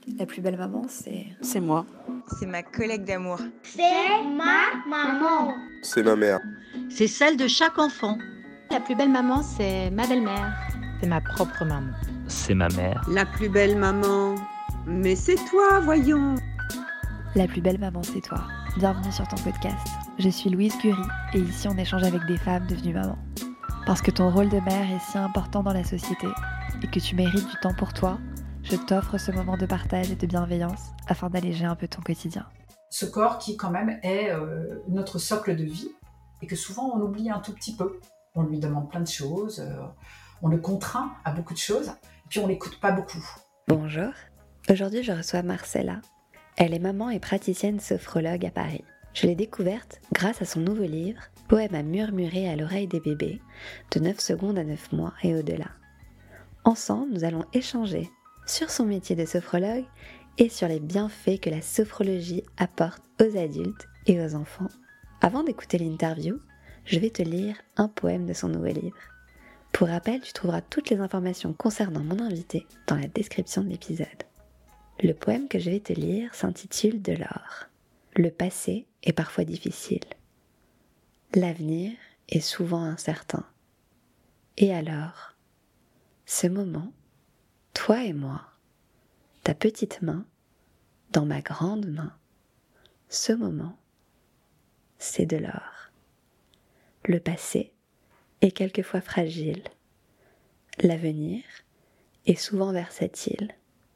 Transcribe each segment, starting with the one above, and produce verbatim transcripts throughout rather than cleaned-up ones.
La plus belle maman, c'est... C'est moi. C'est ma collègue d'amour. C'est ma maman. C'est ma mère. C'est celle de chaque enfant. La plus belle maman, c'est ma belle-mère. C'est ma propre maman. C'est ma mère. La plus belle maman. Mais c'est toi, voyons. La plus belle maman, c'est toi. Bienvenue sur ton podcast. Je suis Louise Curie et ici on échange avec des femmes devenues mamans. Parce que ton rôle de mère est si important dans la société et que tu mérites du temps pour toi, je t'offre ce moment de partage et de bienveillance afin d'alléger un peu ton quotidien. Ce corps qui quand même est euh, notre socle de vie et que souvent on oublie un tout petit peu. On lui demande plein de choses, euh, on le contraint à beaucoup de choses et puis on l'écoute pas beaucoup. Bonjour, aujourd'hui je reçois Marcella. Elle est maman et praticienne sophrologue à Paris. Je l'ai découverte grâce à son nouveau livre « Poème à murmurer à l'oreille des bébés » de neuf secondes à neuf mois et au-delà. Ensemble, nous allons échanger sur son métier de sophrologue et sur les bienfaits que la sophrologie apporte aux adultes et aux enfants. Avant d'écouter l'interview, je vais te lire un poème de son nouveau livre. Pour rappel, tu trouveras toutes les informations concernant mon invité dans la description de l'épisode. Le poème que je vais te lire s'intitule « De l'or ». Le passé est parfois difficile. L'avenir est souvent incertain. Et alors, ce moment, toi et moi, ta petite main, dans ma grande main, ce moment, c'est de l'or. Le passé est quelquefois fragile. L'avenir est souvent versatile.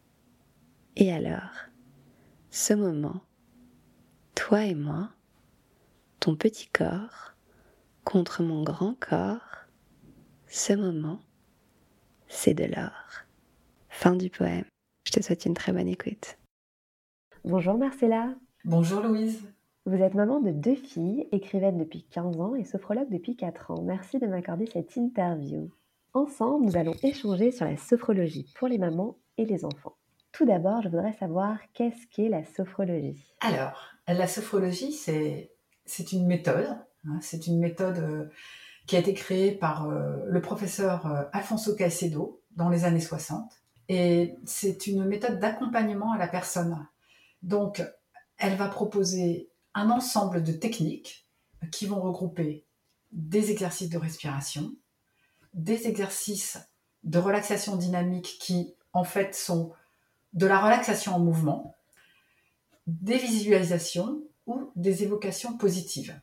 Et alors, ce moment, toi et moi, ton petit corps contre mon grand corps, ce moment, c'est de l'or. Fin du poème. Je te souhaite une très bonne écoute. Bonjour Marcella. Bonjour Louise. Vous êtes maman de deux filles, écrivaine depuis quinze ans et sophrologue depuis quatre ans. Merci de m'accorder cette interview. Ensemble, nous allons échanger sur la sophrologie pour les mamans et les enfants. Tout d'abord, je voudrais savoir qu'est-ce qu'est la sophrologie. Alors, la sophrologie, c'est, c'est une méthode. Hein, c'est une méthode euh, qui a été créée par euh, le professeur euh, Alfonso Caicedo dans les années soixante. Et c'est une méthode d'accompagnement à la personne. Donc, elle va proposer un ensemble de techniques qui vont regrouper des exercices de respiration, des exercices de relaxation dynamique qui, en fait, sont de la relaxation en mouvement, des visualisations ou des évocations positives,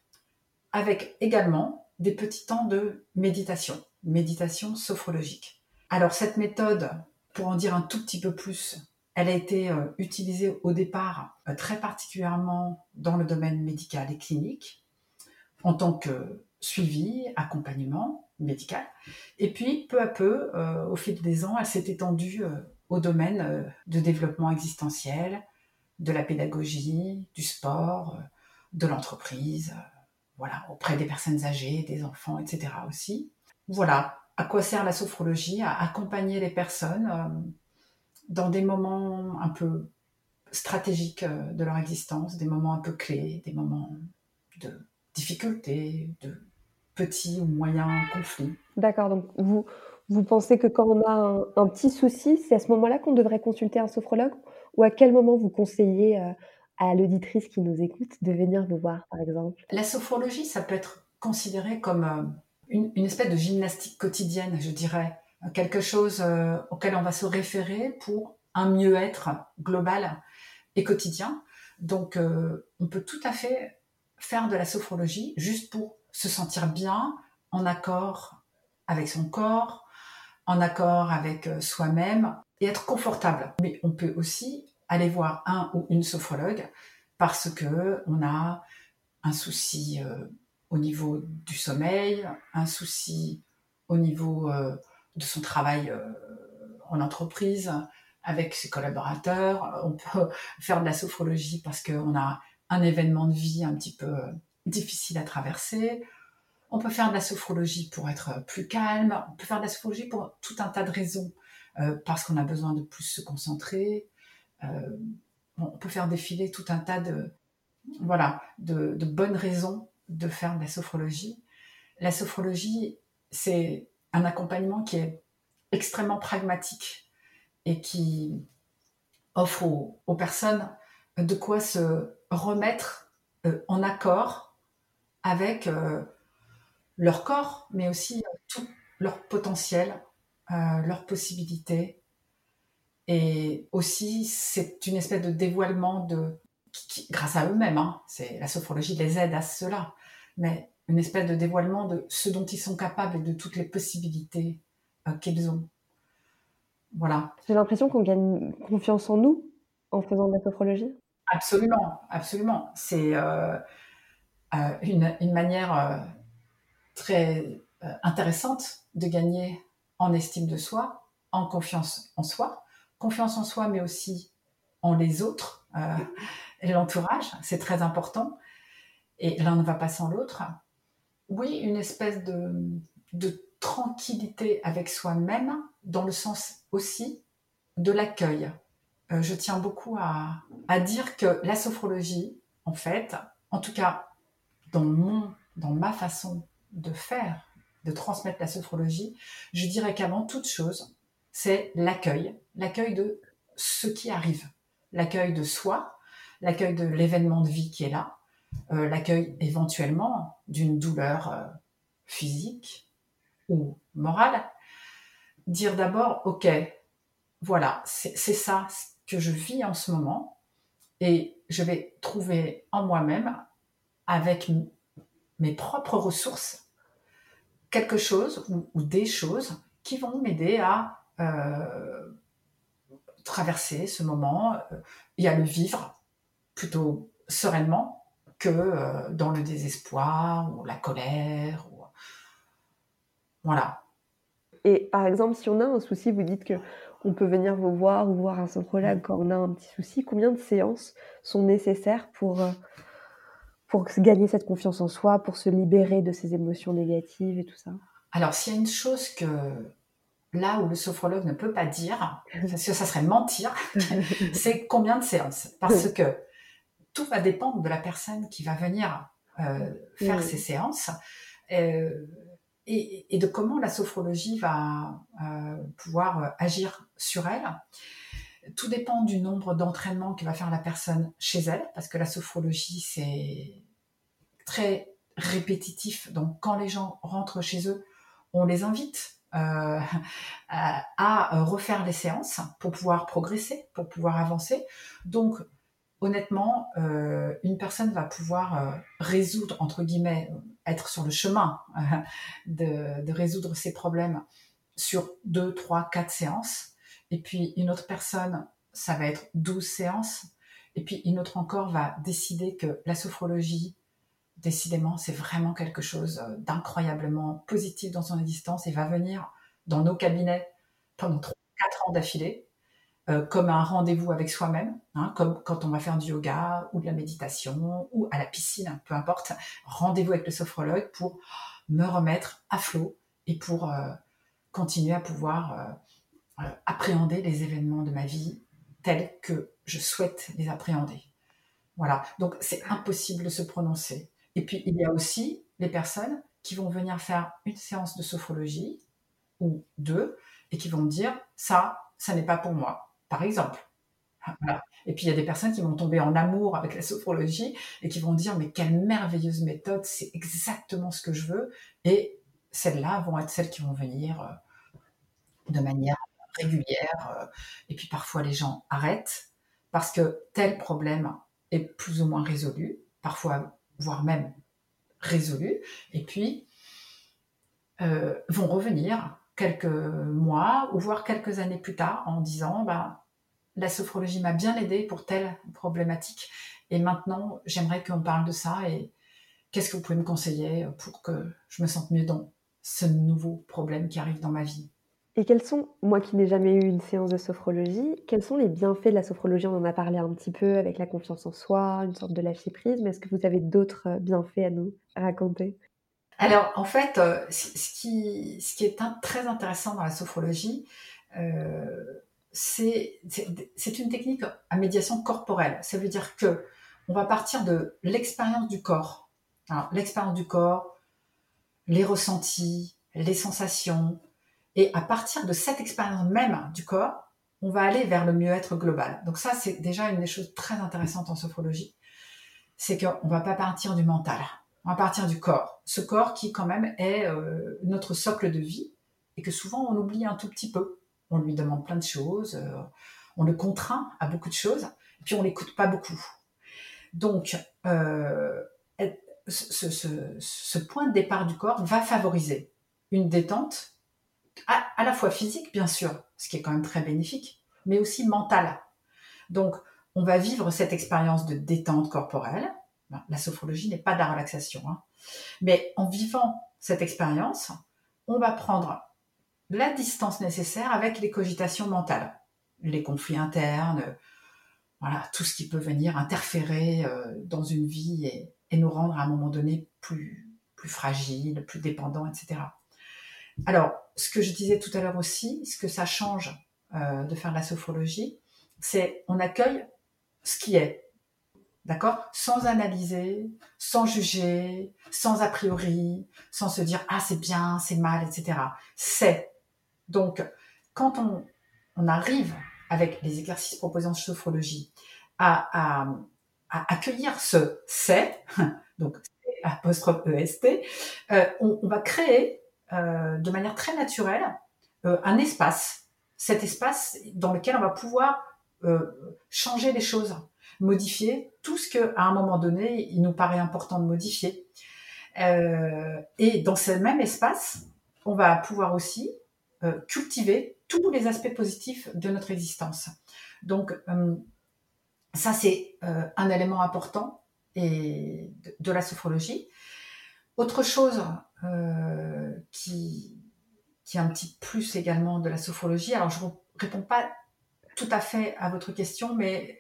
avec également des petits temps de méditation, méditation sophrologique. Alors cette méthode, pour en dire un tout petit peu plus, elle a été euh, utilisée au départ euh, très particulièrement dans le domaine médical et clinique, en tant que suivi, accompagnement médical. Et puis peu à peu, euh, au fil des ans, elle s'est étendue euh, au domaine euh, de développement existentiel, de la pédagogie, du sport, euh, de l'entreprise, euh, voilà, auprès des personnes âgées, des enfants, et cetera aussi. Voilà, à quoi sert la sophrologie? À accompagner les personnes euh, dans des moments un peu stratégiques euh, de leur existence, des moments un peu clés, des moments de difficultés, de petits ou moyens conflits. D'accord, donc vous, vous pensez que quand on a un, un petit souci, c'est à ce moment-là qu'on devrait consulter un sophrologue? Ou à quel moment vous conseillez euh, à l'auditrice qui nous écoute de venir vous voir, par exemple? La sophrologie, ça peut être considéré comme euh, une, une espèce de gymnastique quotidienne, je dirais. Quelque chose euh, auquel on va se référer pour un mieux-être global et quotidien. Donc, euh, on peut tout à fait faire de la sophrologie juste pour se sentir bien, en accord avec son corps, en accord avec soi-même et être confortable. Mais on peut aussi aller voir un ou une sophrologue parce que on a un souci euh, au niveau du sommeil, un souci au niveau euh, de son travail euh, en entreprise, avec ses collaborateurs. On peut faire de la sophrologie parce qu'on a un événement de vie un petit peu difficile à traverser. On peut faire de la sophrologie pour être plus calme. On peut faire de la sophrologie pour tout un tas de raisons, euh, parce qu'on a besoin de plus se concentrer. Euh, on peut faire défiler tout un tas de, voilà, de, de bonnes raisons de faire de la sophrologie. La sophrologie, c'est un accompagnement qui est extrêmement pragmatique et qui offre aux, aux personnes de quoi se remettre euh, en accord avec euh, leur corps, mais aussi euh, tout leur potentiel, euh, leurs possibilités. Et aussi, c'est une espèce de dévoilement de, qui, qui- grâce à eux-mêmes. Hein, c'est, la sophrologie les aide à cela. Mais une espèce de dévoilement de ce dont ils sont capables et de toutes les possibilités euh, qu'ils ont. Voilà. J'ai l'impression qu'on gagne confiance en nous en faisant de la sophrologie. Absolument, absolument. C'est euh, euh, une, une manière euh, très euh, intéressante de gagner en estime de soi, en confiance en soi, confiance en soi, mais aussi en les autres euh, et l'entourage, c'est très important. Et l'un ne va pas sans l'autre. Oui, une espèce de, de tranquillité avec soi-même, dans le sens aussi de l'accueil. Euh, je tiens beaucoup à, à dire que la sophrologie, en fait, en tout cas dans mon, dans ma façon de faire, de transmettre la sophrologie, je dirais qu'avant toute chose, c'est l'accueil, l'accueil de ce qui arrive, l'accueil de soi, l'accueil de l'événement de vie qui est là, euh, l'accueil éventuellement d'une douleur euh, physique ou morale. Dire d'abord, ok, voilà, c'est, c'est ça que je vis en ce moment, et je vais trouver en moi-même, avec m- mes propres ressources, quelque chose ou, ou des choses qui vont m'aider à euh, traverser ce moment euh, et à le vivre plutôt sereinement que euh, dans le désespoir ou la colère. Ou... Voilà. Et par exemple, si on a un souci, vous dites que on peut venir vous voir ou voir un sophrologue quand on a un petit souci. Combien de séances sont nécessaires pour, euh, pour se gagner cette confiance en soi, pour se libérer de ces émotions négatives et tout ça? Alors, s'il y a une chose que là où le sophrologue ne peut pas dire, parce que ça serait mentir, c'est combien de séances. Parce que tout va dépendre de la personne qui va venir euh, faire Oui. ces séances euh, et, et de comment la sophrologie va euh, pouvoir euh, agir sur elle. Tout dépend du nombre d'entraînements que va faire la personne chez elle, parce que la sophrologie, c'est très répétitif. Donc, quand les gens rentrent chez eux, on les invite euh, à, à refaire les séances pour pouvoir progresser, pour pouvoir avancer. Donc, honnêtement, euh, une personne va pouvoir euh, résoudre, entre guillemets, être sur le chemin euh, de, de résoudre ses problèmes sur deux, trois, quatre séances. Et puis, une autre personne, ça va être douze séances. Et puis, une autre encore va décider que la sophrologie, décidément, c'est vraiment quelque chose d'incroyablement positif dans son existence et va venir dans nos cabinets pendant trois quatre ans d'affilée, euh, comme un rendez-vous avec soi-même, hein, comme quand on va faire du yoga ou de la méditation ou à la piscine, peu importe, rendez-vous avec le sophrologue pour me remettre à flot et pour euh, continuer à pouvoir euh, euh, appréhender les événements de ma vie tels que je souhaite les appréhender. Voilà, donc c'est impossible de se prononcer. Et puis, il y a aussi les personnes qui vont venir faire une séance de sophrologie ou deux et qui vont me dire ça, ça n'est pas pour moi, par exemple. Voilà. Et puis, il y a des personnes qui vont tomber en amour avec la sophrologie et qui vont dire mais quelle merveilleuse méthode, c'est exactement ce que je veux. Et celles-là vont être celles qui vont venir euh, de manière régulière. euh, Et puis, parfois, les gens arrêtent parce que tel problème est plus ou moins résolu, parfois, voire même résolu, et puis euh, vont revenir quelques mois ou voire quelques années plus tard en disant bah, la sophrologie m'a bien aidé pour telle problématique et maintenant j'aimerais qu'on parle de ça et qu'est-ce que vous pouvez me conseiller pour que je me sente mieux dans ce nouveau problème qui arrive dans ma vie. Et quels sont, moi qui n'ai jamais eu une séance de sophrologie, quels sont les bienfaits de la sophrologie? On en a parlé un petit peu avec la confiance en soi, une sorte de lâcher prise, mais est-ce que vous avez d'autres euh, bienfaits à nous raconter? Alors en fait, euh, ce ce qui, ce qui est un- très intéressant dans la sophrologie, euh, c'est c'est- c'est une technique à médiation corporelle. Ça veut dire que on va partir de l'expérience du corps. Alors, l'expérience du corps, les ressentis, les sensations. Et à partir de cette expérience même du corps, on va aller vers le mieux-être global. Donc ça, c'est déjà une des choses très intéressantes en sophrologie, c'est qu'on ne va pas partir du mental, on va partir du corps. Ce corps qui, quand même, est euh, notre socle de vie et que souvent, on oublie un tout petit peu. On lui demande plein de choses, euh, on le contraint à beaucoup de choses, et puis on l'écoute pas beaucoup. Donc, euh, ce, ce, ce point de départ du corps va favoriser une détente, à, à la fois physique, bien sûr, ce qui est quand même très bénéfique, mais aussi mentale. Donc, on va vivre cette expérience de détente corporelle. La sophrologie n'est pas de la relaxation, hein. Mais en vivant cette expérience, on va prendre la distance nécessaire avec les cogitations mentales, les conflits internes, voilà, tout ce qui peut venir interférer euh, dans une vie et, et nous rendre à un moment donné plus, plus fragiles, plus dépendants, et cetera. Alors, ce que je disais tout à l'heure aussi, ce que ça change euh, de faire de la sophrologie, c'est on accueille ce qui est, d'accord ? Sans analyser, sans juger, sans a priori, sans se dire « ah, c'est bien, c'est mal », et cetera. C'est. Donc, quand on, on arrive avec les exercices proposés en sophrologie à, à, à accueillir ce « c'est », donc apostrophe E S T, euh, on, on va créer euh, de manière très naturelle euh, un espace, cet espace dans lequel on va pouvoir euh, changer les choses, modifier tout ce qu'à un moment donné, il nous paraît important de modifier. Euh, et dans ce même espace, on va pouvoir aussi euh, cultiver tous les aspects positifs de notre existence. Donc, euh, ça, c'est euh, un élément important et de, de la sophrologie. Autre chose euh, qui, qui est un petit plus également de la sophrologie, alors je ne réponds pas tout à fait à votre question, mais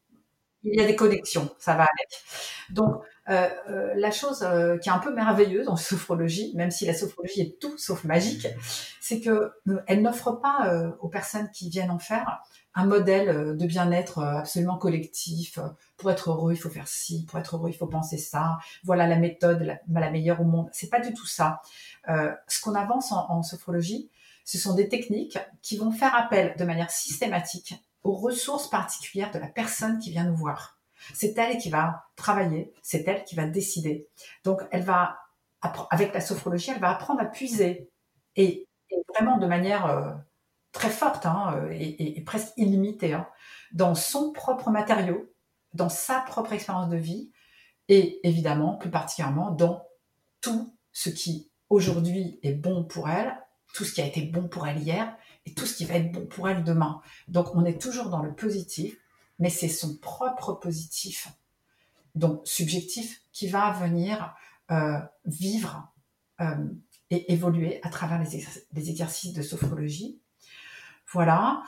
il y a des connexions, ça va avec. Donc, euh, euh, la chose euh, qui est un peu merveilleuse en sophrologie, même si la sophrologie est tout sauf magique, c'est que euh, elle n'offre pas euh, aux personnes qui viennent en faire un modèle de bien-être euh, absolument collectif. Pour être heureux, il faut faire ci. Pour être heureux, il faut penser ça. Voilà la méthode la, la meilleure au monde. C'est pas du tout ça. Euh, ce qu'on avance en, en sophrologie, ce sont des techniques qui vont faire appel de manière systématique aux ressources particulières de la personne qui vient nous voir. C'est elle qui va travailler, c'est elle qui va décider. Donc, elle va, avec la sophrologie, elle va apprendre à puiser et, et vraiment de manière euh, très forte hein, et, et, et presque illimitée hein, dans son propre matériau, dans sa propre expérience de vie et évidemment, plus particulièrement, dans tout ce qui aujourd'hui est bon pour elle, tout ce qui a été bon pour elle hier et tout ce qui va être bon pour elle demain. Donc, on est toujours dans le positif, mais c'est son propre positif, donc subjectif, qui va venir euh, vivre euh, et évoluer à travers les, exer- les exercices de sophrologie. Voilà.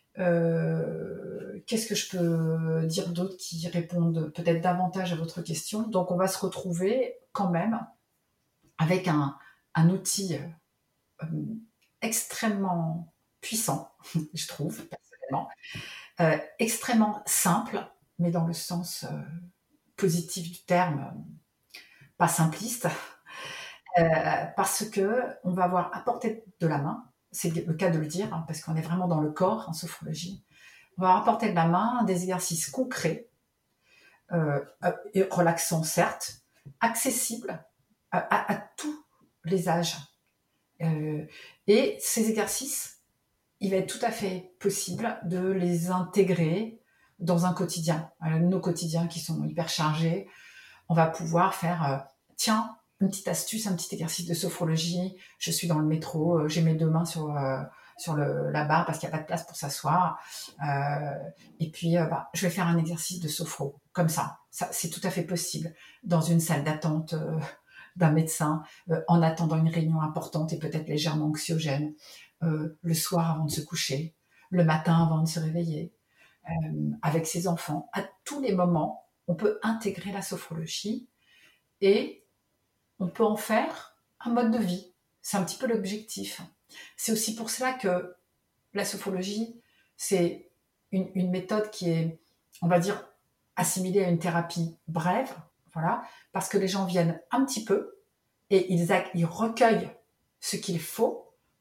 Euh, qu'est-ce que je peux dire d'autre qui répondent peut-être davantage à votre question ? Donc, on va se retrouver quand même avec un, un outil euh, extrêmement puissant, je trouve, personnellement, euh, extrêmement simple, mais dans le sens euh, positif du terme, euh, pas simpliste, euh, parce que on va avoir à portée de la main, c'est le cas de le dire, hein, parce qu'on est vraiment dans le corps en sophrologie, on va avoir à portée de la main des exercices concrets, euh, et relaxants certes, accessibles à, à, à tous les âges. Euh, et ces exercices, il va être tout à fait possible de les intégrer dans un quotidien. Euh, nos quotidiens qui sont hyper chargés, on va pouvoir faire, euh, tiens, une petite astuce, un petit exercice de sophrologie, je suis dans le métro, euh, j'ai mes deux mains sur, euh, sur le, la barre parce qu'il n'y a pas de place pour s'asseoir, euh, et puis euh, bah, je vais faire un exercice de sophro, comme ça. ça c'est tout à fait possible, dans une salle d'attente euh, d'un médecin, euh, en attendant une réunion importante et peut-être légèrement anxiogène, euh, le soir avant de se coucher, le matin avant de se réveiller, euh, avec ses enfants. À tous les moments, on peut intégrer la sophrologie et on peut en faire un mode de vie. C'est un petit peu l'objectif. C'est aussi pour cela que la sophrologie, c'est une, une méthode qui est, on va dire, assimilée à une thérapie brève, voilà, parce que les gens viennent un petit peu et ils, ils recueillent ce qu'il faut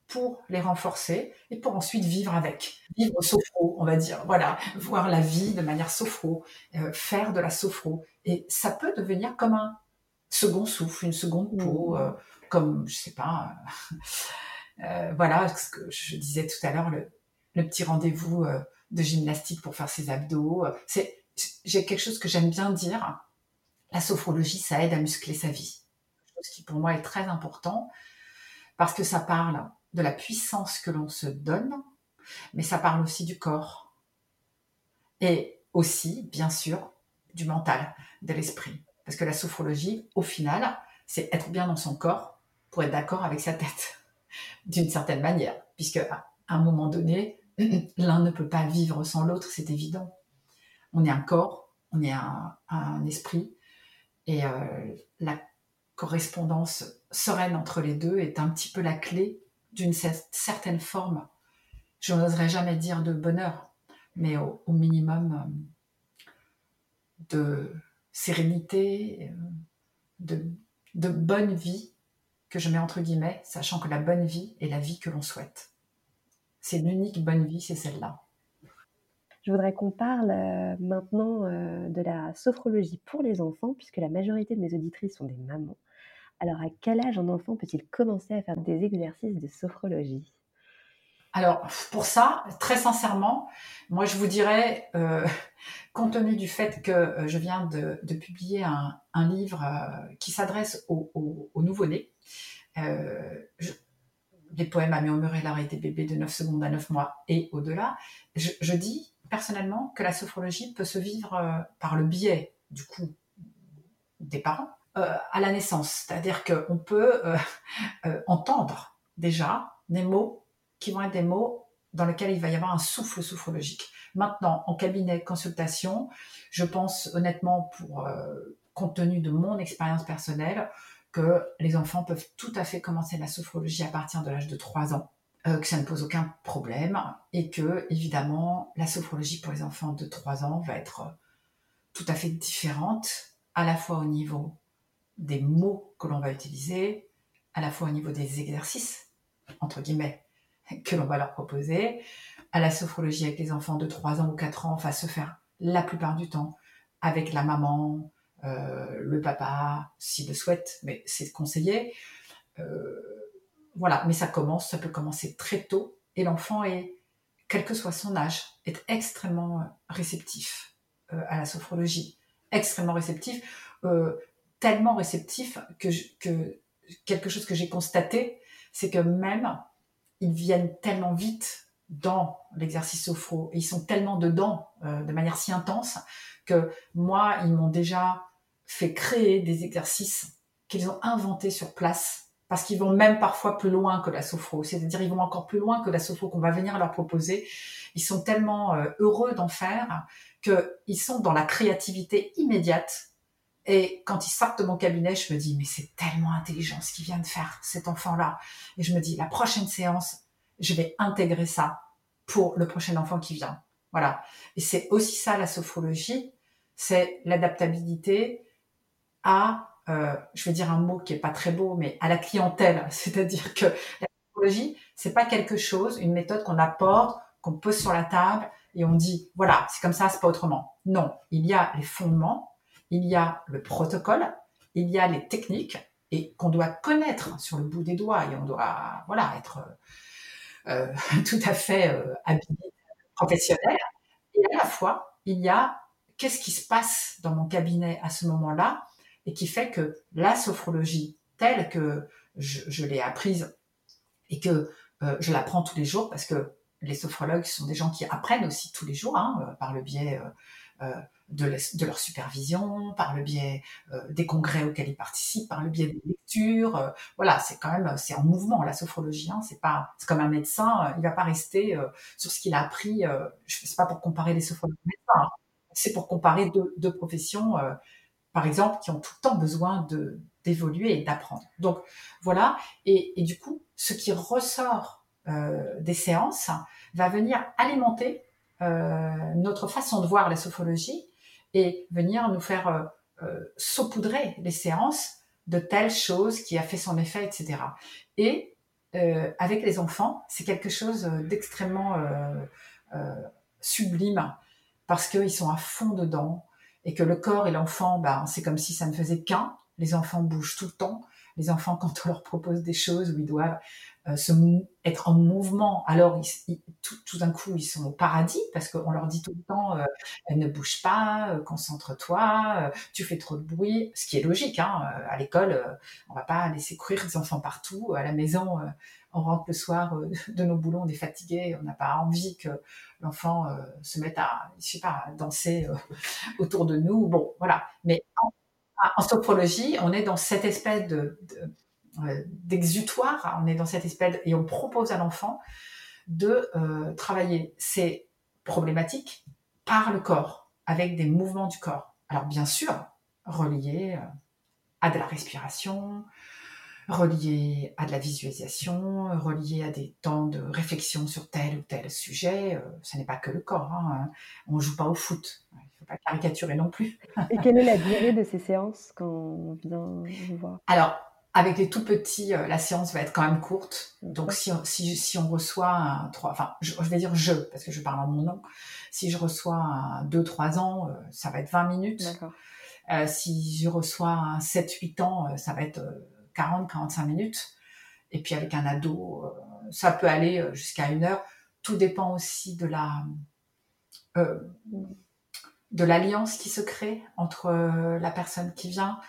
pour les renforcer et pour ensuite vivre avec. Vivre sophro, on va dire. Voilà, voir la vie de manière sophro, euh, faire de la sophro. Et ça peut devenir comme un second souffle, une seconde peau, euh, comme, je sais pas, euh, euh, voilà, ce que je disais tout à l'heure, le, le petit rendez-vous euh, de gymnastique pour faire ses abdos. C'est, j'ai quelque chose que j'aime bien dire, la sophrologie, ça aide à muscler sa vie. Ce qui pour moi est très important, parce que ça parle de la puissance que l'on se donne, mais ça parle aussi du corps. Et aussi, bien sûr, du mental, de l'esprit. Parce que la sophrologie, au final, c'est être bien dans son corps pour être d'accord avec sa tête, d'une certaine manière. Puisque à un moment donné, l'un ne peut pas vivre sans l'autre, c'est évident. On est un corps, on est un, un esprit, et euh, la correspondance sereine entre les deux est un petit peu la clé d'une certaine forme, je n'oserais jamais dire de bonheur, mais au, au minimum euh, de sérénité, euh, de, de bonne vie, que je mets entre guillemets, sachant que la bonne vie est la vie que l'on souhaite. C'est l'unique bonne vie, c'est celle-là. Je voudrais qu'on parle euh, maintenant euh, de la sophrologie pour les enfants, puisque la majorité de mes auditrices sont des mamans. Alors, à quel âge un enfant peut-il commencer à faire des exercices de sophrologie ? Alors, pour ça, très sincèrement, moi je vous dirais, euh, compte tenu du fait que euh, je viens de, de publier un, un livre euh, qui s'adresse aux, aux, aux nouveau-nés, euh, je, les poèmes à murmurer l'oreille des bébés de neuf secondes à neuf mois et au-delà, je, je dis personnellement que la sophrologie peut se vivre euh, par le biais, du coup, des parents, euh, à la naissance. C'est-à-dire qu'on peut euh, euh, entendre déjà des mots qui vont être des mots dans lesquels il va y avoir un souffle sophrologique. Maintenant, en cabinet consultation, je pense honnêtement, pour euh, compte tenu de mon expérience personnelle, que les enfants peuvent tout à fait commencer la sophrologie à partir de l'âge de trois ans, euh, que ça ne pose aucun problème, et que, évidemment, la sophrologie pour les enfants de trois ans va être euh, tout à fait différente, à la fois au niveau des mots que l'on va utiliser, à la fois au niveau des exercices, entre guillemets, que l'on va leur proposer. À la sophrologie avec les enfants de trois ans ou quatre ans va se faire la plupart du temps avec la maman, euh, le papa, s'il le souhaite, mais c'est conseillé. Euh, voilà, mais ça commence, ça peut commencer très tôt, et l'enfant est, quel que soit son âge, est extrêmement réceptif euh, à la sophrologie, extrêmement réceptif, euh, tellement réceptif que, je, que quelque chose que j'ai constaté, c'est que même ils viennent tellement vite dans l'exercice sophro, et ils sont tellement dedans euh, de manière si intense que moi, ils m'ont déjà fait créer des exercices qu'ils ont inventés sur place, parce qu'ils vont même parfois plus loin que la sophro, c'est-à-dire ils vont encore plus loin que la sophro qu'on va venir leur proposer. Ils sont tellement euh, heureux d'en faire qu'ils sont dans la créativité immédiate. Et quand ils sortent de mon cabinet, je me dis, mais c'est tellement intelligent ce qu'il vient de faire, cet enfant-là. Et je me dis, la prochaine séance, je vais intégrer ça pour le prochain enfant qui vient. Voilà. Et c'est aussi ça, la sophrologie, c'est l'adaptabilité à, euh, je vais dire un mot qui est pas très beau, mais à la clientèle. C'est-à-dire que la sophrologie, c'est pas quelque chose, une méthode qu'on apporte, qu'on pose sur la table et on dit, voilà, c'est comme ça, c'est pas autrement. Non. Il y a les fondements, il y a le protocole, il y a les techniques, et qu'on doit connaître sur le bout des doigts, et on doit voilà, être euh, tout à fait euh, habillé, professionnel. Et à la fois, il y a qu'est-ce qui se passe dans mon cabinet à ce moment-là, et qui fait que la sophrologie telle que je, je l'ai apprise, et que euh, je l'apprends tous les jours, parce que les sophrologues sont des gens qui apprennent aussi tous les jours, hein, par le biais euh, euh, de, la, de leur supervision, par le biais euh, des congrès auxquels ils participent, par le biais des lectures. Euh, voilà, c'est quand même, c'est en mouvement, la sophrologie. Hein, c'est pas, c'est comme un médecin, euh, il va pas rester euh, sur ce qu'il a appris. Euh, je sais pas pour comparer les sophrologues et les médecins, hein, c'est pour comparer deux, deux professions, euh, par exemple, qui ont tout le temps besoin de d'évoluer et d'apprendre. Donc voilà, et, et du coup, ce qui ressort euh, des séances va venir alimenter euh, notre façon de voir la sophrologie et venir nous faire euh, euh, saupoudrer les séances de telle chose qui a fait son effet, et cetera. Et euh, avec les enfants, c'est quelque chose d'extrêmement euh, euh, sublime parce qu'ils sont à fond dedans et que le corps et l'enfant, ben, c'est comme si ça ne faisait qu'un. Les enfants bougent tout le temps. Les enfants, quand on leur propose des choses où ils doivent euh, se mou- être en mouvement, alors ils, ils- tout, tout d'un coup, ils sont au paradis parce qu'on leur dit tout le temps euh, ne bouge pas, euh, concentre-toi, euh, tu fais trop de bruit, ce qui est logique. Hein, euh, à l'école, euh, on va pas laisser courir les enfants partout. À la maison, euh, on rentre le soir euh, de nos boulots, on est fatigué, on n'a pas envie que l'enfant euh, se mette à, je sais pas, à danser euh, autour de nous. Bon, voilà. Mais en sophrologie, on est dans cette espèce de, de- euh, d'exutoire, on est dans cette espèce et on propose à l'enfant de euh, travailler ses problématiques par le corps, avec des mouvements du corps. Alors bien sûr, reliés euh, à de la respiration, reliés à de la visualisation, reliés à des temps de réflexion sur tel ou tel sujet. Euh, ce n'est pas que le corps, hein. On ne joue pas au foot, il ne faut pas caricaturer non plus. Et quelle est la durée de ces séances quand on vient vous voir? Alors, avec les tout petits, euh, la séance va être quand même courte. Donc, D'accord. si on, si, si on reçoit un trois, enfin, je, je vais dire je, parce que je parle en mon nom. Si je reçois un deux trois ans, euh, ça va être vingt minutes. D'accord. Euh, si je reçois un sept huit ans, euh, ça va être euh, quarante quarante-cinq minutes. Et puis, avec un ado, euh, ça peut aller euh, jusqu'à une heure. Tout dépend aussi de la, euh, de l'alliance qui se crée entre euh, la personne qui vient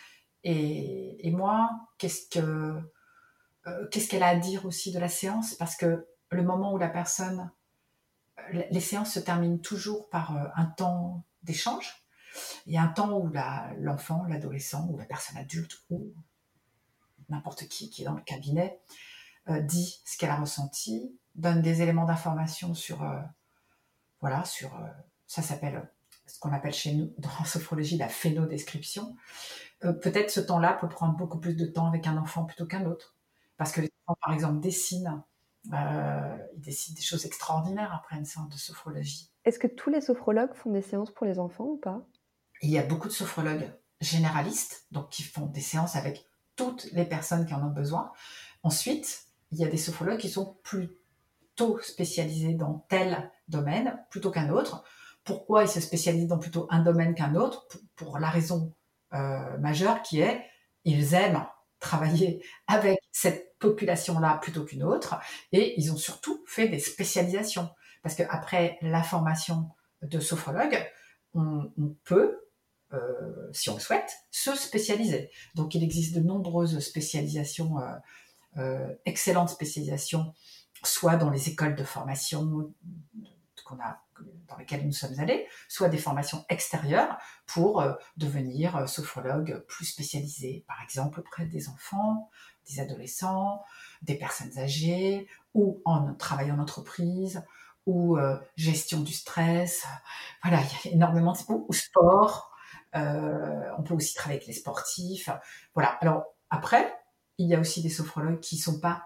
et, et moi. Qu'est-ce que, euh, qu'est-ce qu'elle a à dire aussi de la séance? Parce que le moment où la personne, les séances se terminent toujours par euh, un temps d'échange. Il y a un temps où la, l'enfant, l'adolescent ou la personne adulte ou n'importe qui qui est dans le cabinet euh, dit ce qu'elle a ressenti, donne des éléments d'information sur, euh, voilà, sur, euh, ça s'appelle ce qu'on appelle chez nous dans la sophrologie la phénodescription. Euh, peut-être ce temps-là peut prendre beaucoup plus de temps avec un enfant plutôt qu'un autre. Parce que les enfants, par exemple, dessinent, euh, ils dessinent des choses extraordinaires après une séance de sophrologie. Est-ce que tous les sophrologues font des séances pour les enfants ou pas? Il y a beaucoup de sophrologues généralistes, donc qui font des séances avec toutes les personnes qui en ont besoin. Ensuite, il y a des sophrologues qui sont plutôt spécialisés dans tel domaine plutôt qu'un autre. Pourquoi ils se spécialisent dans plutôt un domaine qu'un autre? Pour, pour la raison euh, majeure qui est, ils aiment travailler avec cette population-là plutôt qu'une autre, et ils ont surtout fait des spécialisations. Parce qu'après la formation de sophrologue, on, on peut, euh, si on le souhaite, se spécialiser. Donc il existe de nombreuses spécialisations, euh, euh, excellentes spécialisations, soit dans les écoles de formation qu'on a, dans lesquelles nous sommes allés, soit des formations extérieures pour euh, devenir euh, sophrologue plus spécialisé, par exemple auprès des enfants, des adolescents, des personnes âgées, ou en travail en entreprise, ou euh, gestion du stress. Voilà, il y a énormément de ou, ou sport. Euh, on peut aussi travailler avec les sportifs. Voilà. Alors après, il y a aussi des sophrologues qui sont pas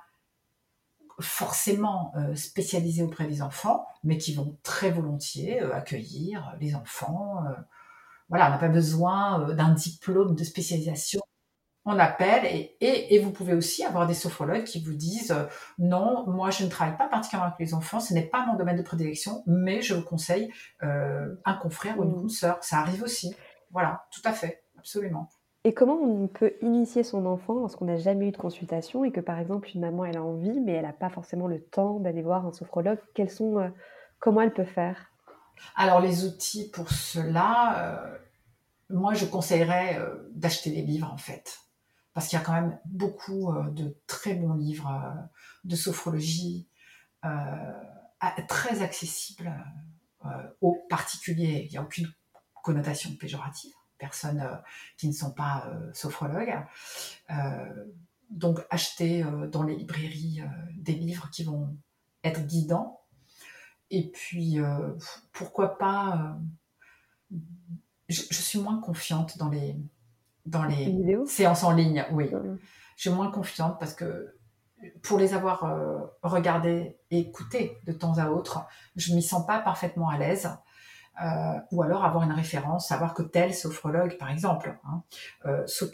forcément euh, spécialisés auprès des enfants, mais qui vont très volontiers euh, accueillir les enfants. Euh, voilà, on n'a pas besoin euh, d'un diplôme de spécialisation. On appelle et, et, et vous pouvez aussi avoir des sophrologues qui vous disent euh, non, moi je ne travaille pas particulièrement avec les enfants, ce n'est pas mon domaine de prédilection, mais je vous conseille euh, un confrère ou une consoeur. Ça arrive aussi. Voilà, tout à fait, absolument. Et comment on peut initier son enfant lorsqu'on n'a jamais eu de consultation et que, par exemple, une maman, elle a envie, mais elle n'a pas forcément le temps d'aller voir un sophrologue? Quels sont, euh, comment elle peut faire? Alors, les outils pour cela, euh, moi, je conseillerais euh, d'acheter des livres, en fait. Parce qu'il y a quand même beaucoup euh, de très bons livres euh, de sophrologie, euh, à, très accessibles euh, aux particuliers. Il n'y a aucune connotation péjorative. Personnes euh, qui ne sont pas euh, sophrologues. Euh, donc, acheter euh, dans les librairies euh, des livres qui vont être guidants. Et puis, euh, pourquoi pas... Euh, je, je suis moins confiante dans les, dans les séances en ligne. Oui, mmh. Je suis moins confiante parce que pour les avoir euh, regardées et écoutées de temps à autre, je ne m'y sens pas parfaitement à l'aise. Euh, ou alors avoir une référence, savoir que tel sophrologue, par exemple, hein, euh, s'occupe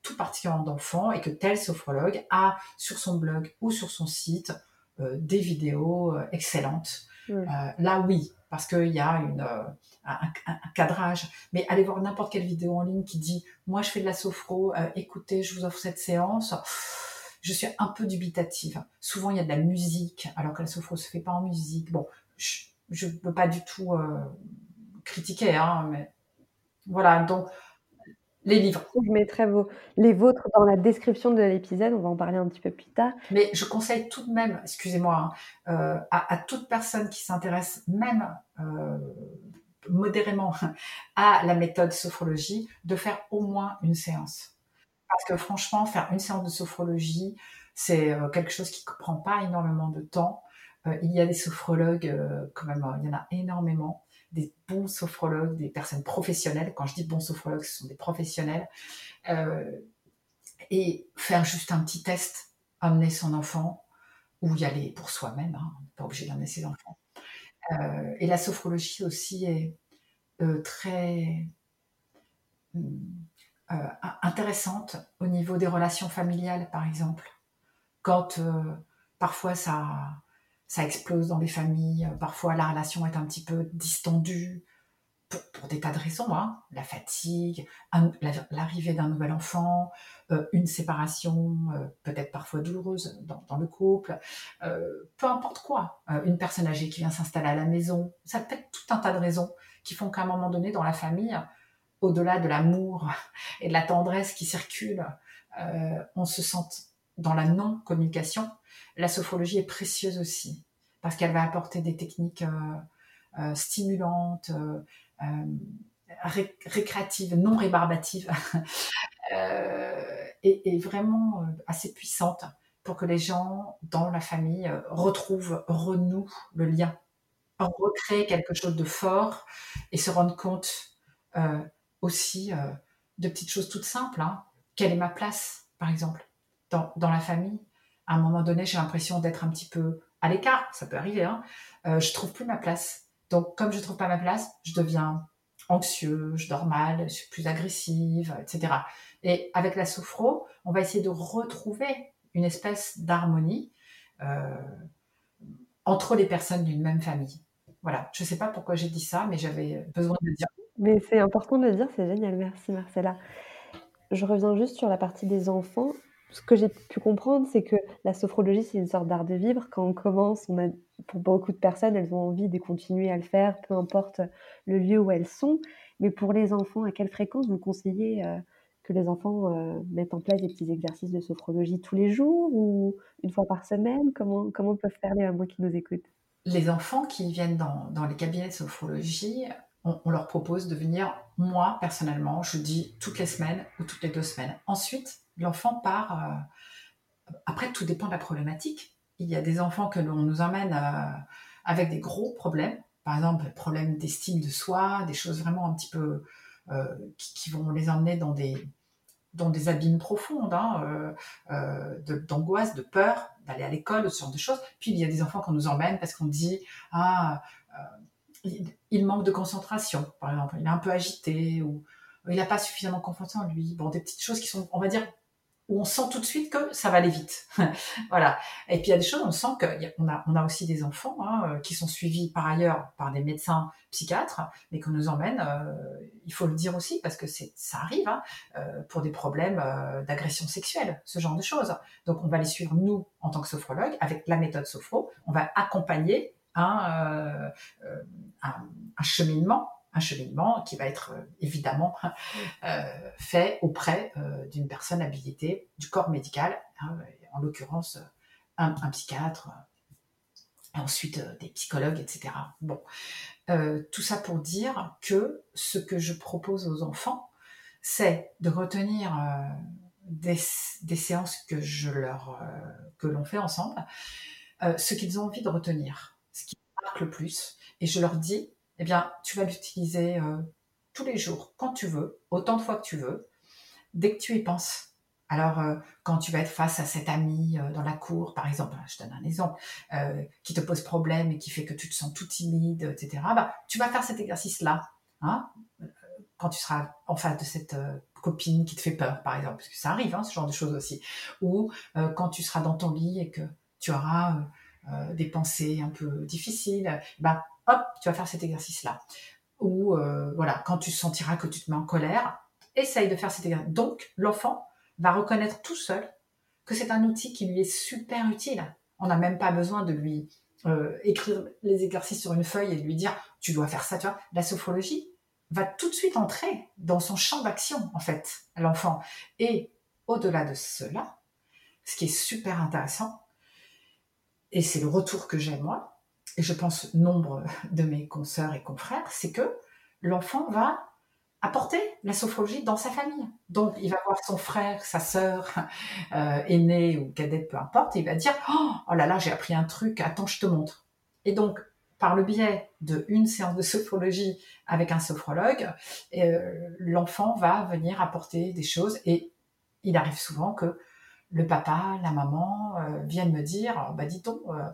tout particulièrement d'enfants et que tel sophrologue a sur son blog ou sur son site euh, des vidéos euh, excellentes. Mmh. Euh, là, oui, parce qu'il y a une, euh, un, un, un cadrage. Mais allez voir n'importe quelle vidéo en ligne qui dit « Moi, je fais de la sophro, euh, écoutez, je vous offre cette séance », je suis un peu dubitative. Souvent, il y a de la musique, alors que la sophro ne se fait pas en musique. Bon, je ne veux pas du tout euh, critiquer, hein, mais voilà, donc les livres. Je mettrai vos, les vôtres dans la description de l'épisode, on va en parler un petit peu plus tard. Mais je conseille tout de même, excusez-moi, hein, euh, à, à toute personne qui s'intéresse même euh, modérément à la méthode sophrologie, de faire au moins une séance. Parce que franchement, faire une séance de sophrologie, c'est euh, quelque chose qui ne prend pas énormément de temps. Euh, il y a des sophrologues, euh, quand même, euh, il y en a énormément, des bons sophrologues, des personnes professionnelles. Quand je dis bons sophrologues, ce sont des professionnels. Euh, et faire juste un petit test, amener son enfant, ou y aller pour soi-même, hein, on n'est pas obligé d'amener ses enfants. Euh, et la sophrologie aussi est euh, très euh, intéressante au niveau des relations familiales, par exemple. Quand euh, parfois ça, ça explose dans les familles, parfois la relation est un petit peu distendue, pour, pour des tas de raisons, hein. La fatigue, un, la, l'arrivée d'un nouvel enfant, euh, une séparation euh, peut-être parfois douloureuse dans, dans le couple, euh, peu importe quoi, euh, une personne âgée qui vient s'installer à la maison, ça peut être tout un tas de raisons qui font qu'à un moment donné dans la famille, au-delà de l'amour et de la tendresse qui circule, euh, on se sent dans la non-communication. La sophrologie est précieuse aussi parce qu'elle va apporter des techniques euh, euh, stimulantes, euh, euh, ré- récréatives, non rébarbatives, euh, et, et vraiment euh, assez puissantes pour que les gens dans la famille euh, retrouvent, renouent le lien, recréent quelque chose de fort et se rendent compte euh, aussi euh, de petites choses toutes simples. Hein. Quelle est ma place, par exemple, dans, dans la famille? À un moment donné, j'ai l'impression d'être un petit peu à l'écart, ça peut arriver. Hein. Euh, je trouve plus ma place. Donc, comme je trouve pas ma place, je deviens anxieux, je dors mal, je suis plus agressive, et cetera. Et avec la sophro, on va essayer de retrouver une espèce d'harmonie euh, entre les personnes d'une même famille. Voilà, je ne sais pas pourquoi j'ai dit ça, mais j'avais besoin de le dire. Mais c'est important de le dire, c'est génial, merci Marcella. Je reviens juste sur la partie des enfants. Ce que j'ai pu comprendre, c'est que la sophrologie, c'est une sorte d'art de vivre. Quand on commence, on a, pour beaucoup de personnes, elles ont envie de continuer à le faire, peu importe le lieu où elles sont. Mais pour les enfants, à quelle fréquence vous conseillez euh, que les enfants euh, mettent en place des petits exercices de sophrologie tous les jours ou une fois par semaine? Comment, comment peuvent faire les mamans qui nous écoutent? Les enfants qui viennent dans, dans les cabinets de sophrologie, on, on leur propose de venir, moi, personnellement, je dis toutes les semaines ou toutes les deux semaines. Ensuite, l'enfant part... Euh, après, tout dépend de la problématique. Il y a des enfants que l'on nous emmène euh, avec des gros problèmes. Par exemple, problèmes d'estime de soi, des choses vraiment un petit peu... Euh, qui, qui vont les emmener dans des... dans des abîmes profondes, hein, euh, euh, de, d'angoisse, de peur, d'aller à l'école, ce genre de choses. Puis il y a des enfants qu'on nous emmène parce qu'on dit « Ah, euh, il, il manque de concentration, par exemple, il est un peu agité, ou il n'a pas suffisamment confiance en lui. » Bon, des petites choses qui sont, on va dire, où on sent tout de suite que ça va aller vite. Voilà. Et puis il y a des choses, on sent qu'on a, on a aussi des enfants hein, qui sont suivis par ailleurs par des médecins psychiatres, mais qu'on nous emmène, euh, il faut le dire aussi, parce que c'est, ça arrive, hein, euh, pour des problèmes euh, d'agression sexuelle, ce genre de choses. Donc on va les suivre, nous, en tant que sophrologue, avec la méthode sophro, on va accompagner un, euh, un, un cheminement un cheminement qui va être euh, évidemment euh, fait auprès euh, d'une personne habilitée du corps médical, hein, en l'occurrence un, un psychiatre, et ensuite euh, des psychologues, et cetera. Bon, euh, tout ça pour dire que ce que je propose aux enfants, c'est de retenir euh, des, des séances que je leur euh, que l'on fait ensemble, euh, ce qu'ils ont envie de retenir, ce qui marque le plus, et je leur dis eh bien, tu vas l'utiliser euh, tous les jours, quand tu veux, autant de fois que tu veux, dès que tu y penses. Alors, euh, quand tu vas être face à cet ami euh, dans la cour, par exemple, je donne un exemple, euh, qui te pose problème et qui fait que tu te sens tout timide, et cetera, bah, tu vas faire cet exercice-là, hein, quand tu seras en face de cette euh, copine qui te fait peur, par exemple, parce que ça arrive, hein, ce genre de choses aussi. Ou euh, quand tu seras dans ton lit et que tu auras euh, euh, des pensées un peu difficiles, ben hop, tu vas faire cet exercice-là. Ou euh, voilà, quand tu sentiras que tu te mets en colère, essaye de faire cet exercice. Donc, l'enfant va reconnaître tout seul que c'est un outil qui lui est super utile. On n'a même pas besoin de lui euh, écrire les exercices sur une feuille et de lui dire « tu dois faire ça », tu vois. La sophrologie va tout de suite entrer dans son champ d'action, en fait, l'enfant. Et au-delà de cela, ce qui est super intéressant, et c'est le retour que j'ai moi, et je pense nombre de mes consoeurs et confrères, c'est que l'enfant va apporter la sophrologie dans sa famille. Donc, il va voir son frère, sa sœur, euh, aînée ou cadette, peu importe, et il va dire oh, « oh là là, j'ai appris un truc, attends, je te montre ». Et donc, par le biais d'une séance de sophrologie avec un sophrologue, euh, l'enfant va venir apporter des choses, et il arrive souvent que le papa, la maman euh, viennent me dire « bah dis donc, euh,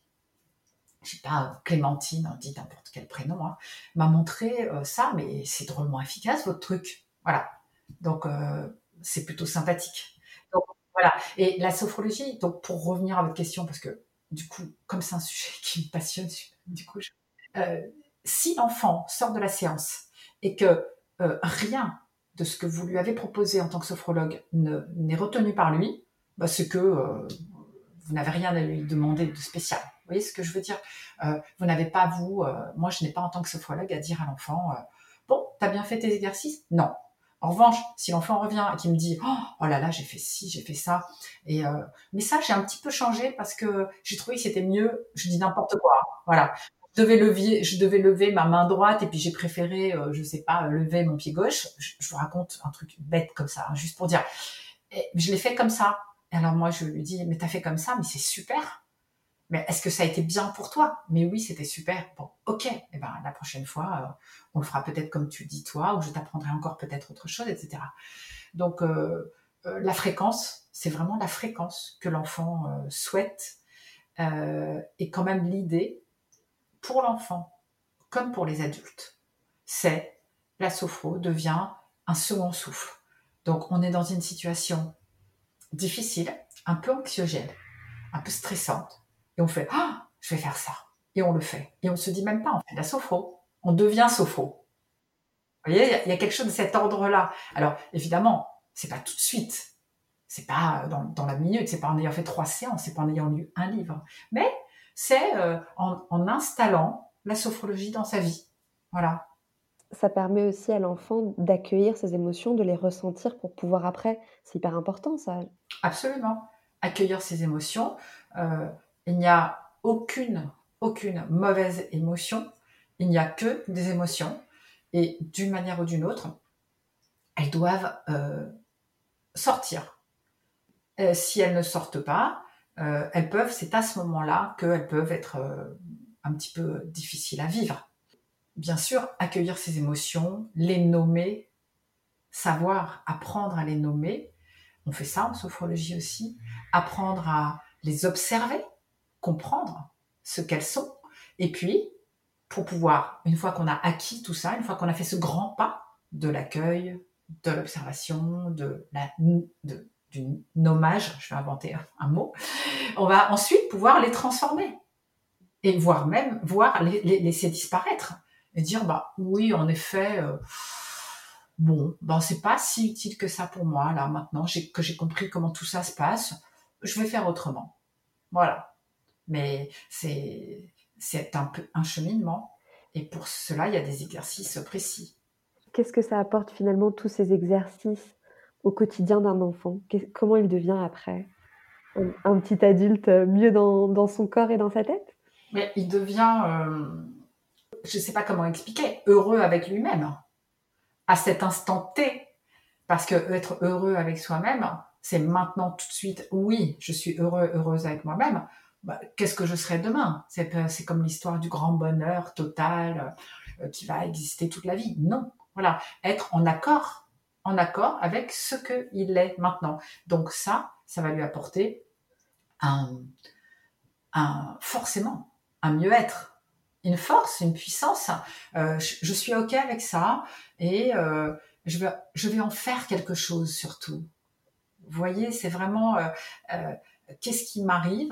je sais pas, Clémentine, on dit n'importe quel prénom, hein, m'a montré euh, ça, mais c'est drôlement efficace votre truc. » Voilà. Donc, euh, c'est plutôt sympathique. Donc, voilà. Et la sophrologie, donc pour revenir à votre question, parce que du coup, comme c'est un sujet qui me passionne, du coup, je... euh, si l'enfant sort de la séance et que euh, rien de ce que vous lui avez proposé en tant que sophrologue ne, n'est retenu par lui, bah, c'est que euh, vous n'avez rien à lui demander de spécial. Vous voyez ce que je veux dire? euh, Vous n'avez pas, vous, euh, moi je n'ai pas en tant que sophrologue à dire à l'enfant euh, bon, t'as bien fait tes exercices? Non. En revanche, si l'enfant revient et qu'il me dit oh, oh là là, j'ai fait ci, j'ai fait ça, et euh, mais ça j'ai un petit peu changé parce que j'ai trouvé que c'était mieux, je dis n'importe quoi. Voilà. Je devais lever, je devais lever ma main droite et puis j'ai préféré, euh, je sais pas, lever mon pied gauche. Je, je vous raconte un truc bête comme ça, hein, juste pour dire. Et je l'ai fait comme ça. Et alors moi je lui dis mais t'as fait comme ça, mais c'est super. Mais est-ce que ça a été bien pour toi? Mais oui, c'était super. Bon, ok. Et ben la prochaine fois, euh, on le fera peut-être comme tu le dis toi, ou je t'apprendrai encore peut-être autre chose, et cetera. Donc euh, euh, la fréquence, c'est vraiment la fréquence que l'enfant euh, souhaite, euh, et quand même l'idée pour l'enfant, comme pour les adultes, c'est la sophro devient un second souffle. Donc on est dans une situation difficile, un peu anxiogène, un peu stressante. Et on fait ah, « je vais faire ça ». Et on le fait. Et on ne se dit même pas, on fait de la sophro. On devient sophro. Vous voyez, il y, y a quelque chose de cet ordre-là. Alors, évidemment, c'est pas tout de suite. C'est pas dans, dans la minute. C'est pas en ayant fait trois séances. C'est pas en ayant lu un livre. Mais c'est euh, en, en installant la sophrologie dans sa vie. Voilà. Ça permet aussi à l'enfant d'accueillir ses émotions, de les ressentir pour pouvoir après. C'est hyper important, ça. Absolument. Accueillir ses émotions. Euh, il n'y a aucune, aucune mauvaise émotion. Il n'y a que des émotions. Et d'une manière ou d'une autre, elles doivent euh, sortir. Euh, si elles ne sortent pas, euh, elles peuvent, c'est à ce moment-là qu'elles peuvent être euh, un petit peu difficiles à vivre. Bien sûr, accueillir ses émotions, les nommer, savoir apprendre à les nommer. On fait ça en sophrologie aussi. Apprendre à les observer, comprendre ce qu'elles sont. Et puis, pour pouvoir, une fois qu'on a acquis tout ça, une fois qu'on a fait ce grand pas de l'accueil, de l'observation, de la, de, du nommage, je vais inventer un mot, on va ensuite pouvoir les transformer. Et voire même, voir les, les laisser disparaître. Et dire, bah oui, en effet, euh, bon, ben c'est pas si utile que ça pour moi, là, maintenant, j'ai, que j'ai compris comment tout ça se passe, je vais faire autrement. Voilà. Mais c'est, c'est un peu un cheminement. Et pour cela, il y a des exercices précis. Qu'est-ce que ça apporte finalement, tous ces exercices au quotidien d'un enfant? Comment il devient après un, un petit adulte mieux dans, dans son corps et dans sa tête? Mais il devient, euh, je ne sais pas comment expliquer, heureux avec lui-même, à cet instant T. Parce que être heureux avec soi-même, c'est maintenant tout de suite, oui, je suis heureux, heureuse avec moi-même. Bah, qu'est-ce que je serai demain? c'est, c'est comme l'histoire du grand bonheur total euh, qui va exister toute la vie. Non, voilà, être en accord, en accord avec ce qu'il est maintenant. Donc ça, ça va lui apporter un, un, forcément un mieux-être, une force, une puissance. Euh, je, je suis ok avec ça et euh, je vais, je vais en faire quelque chose surtout. Vous voyez, c'est vraiment euh, euh, qu'est-ce qui m'arrive,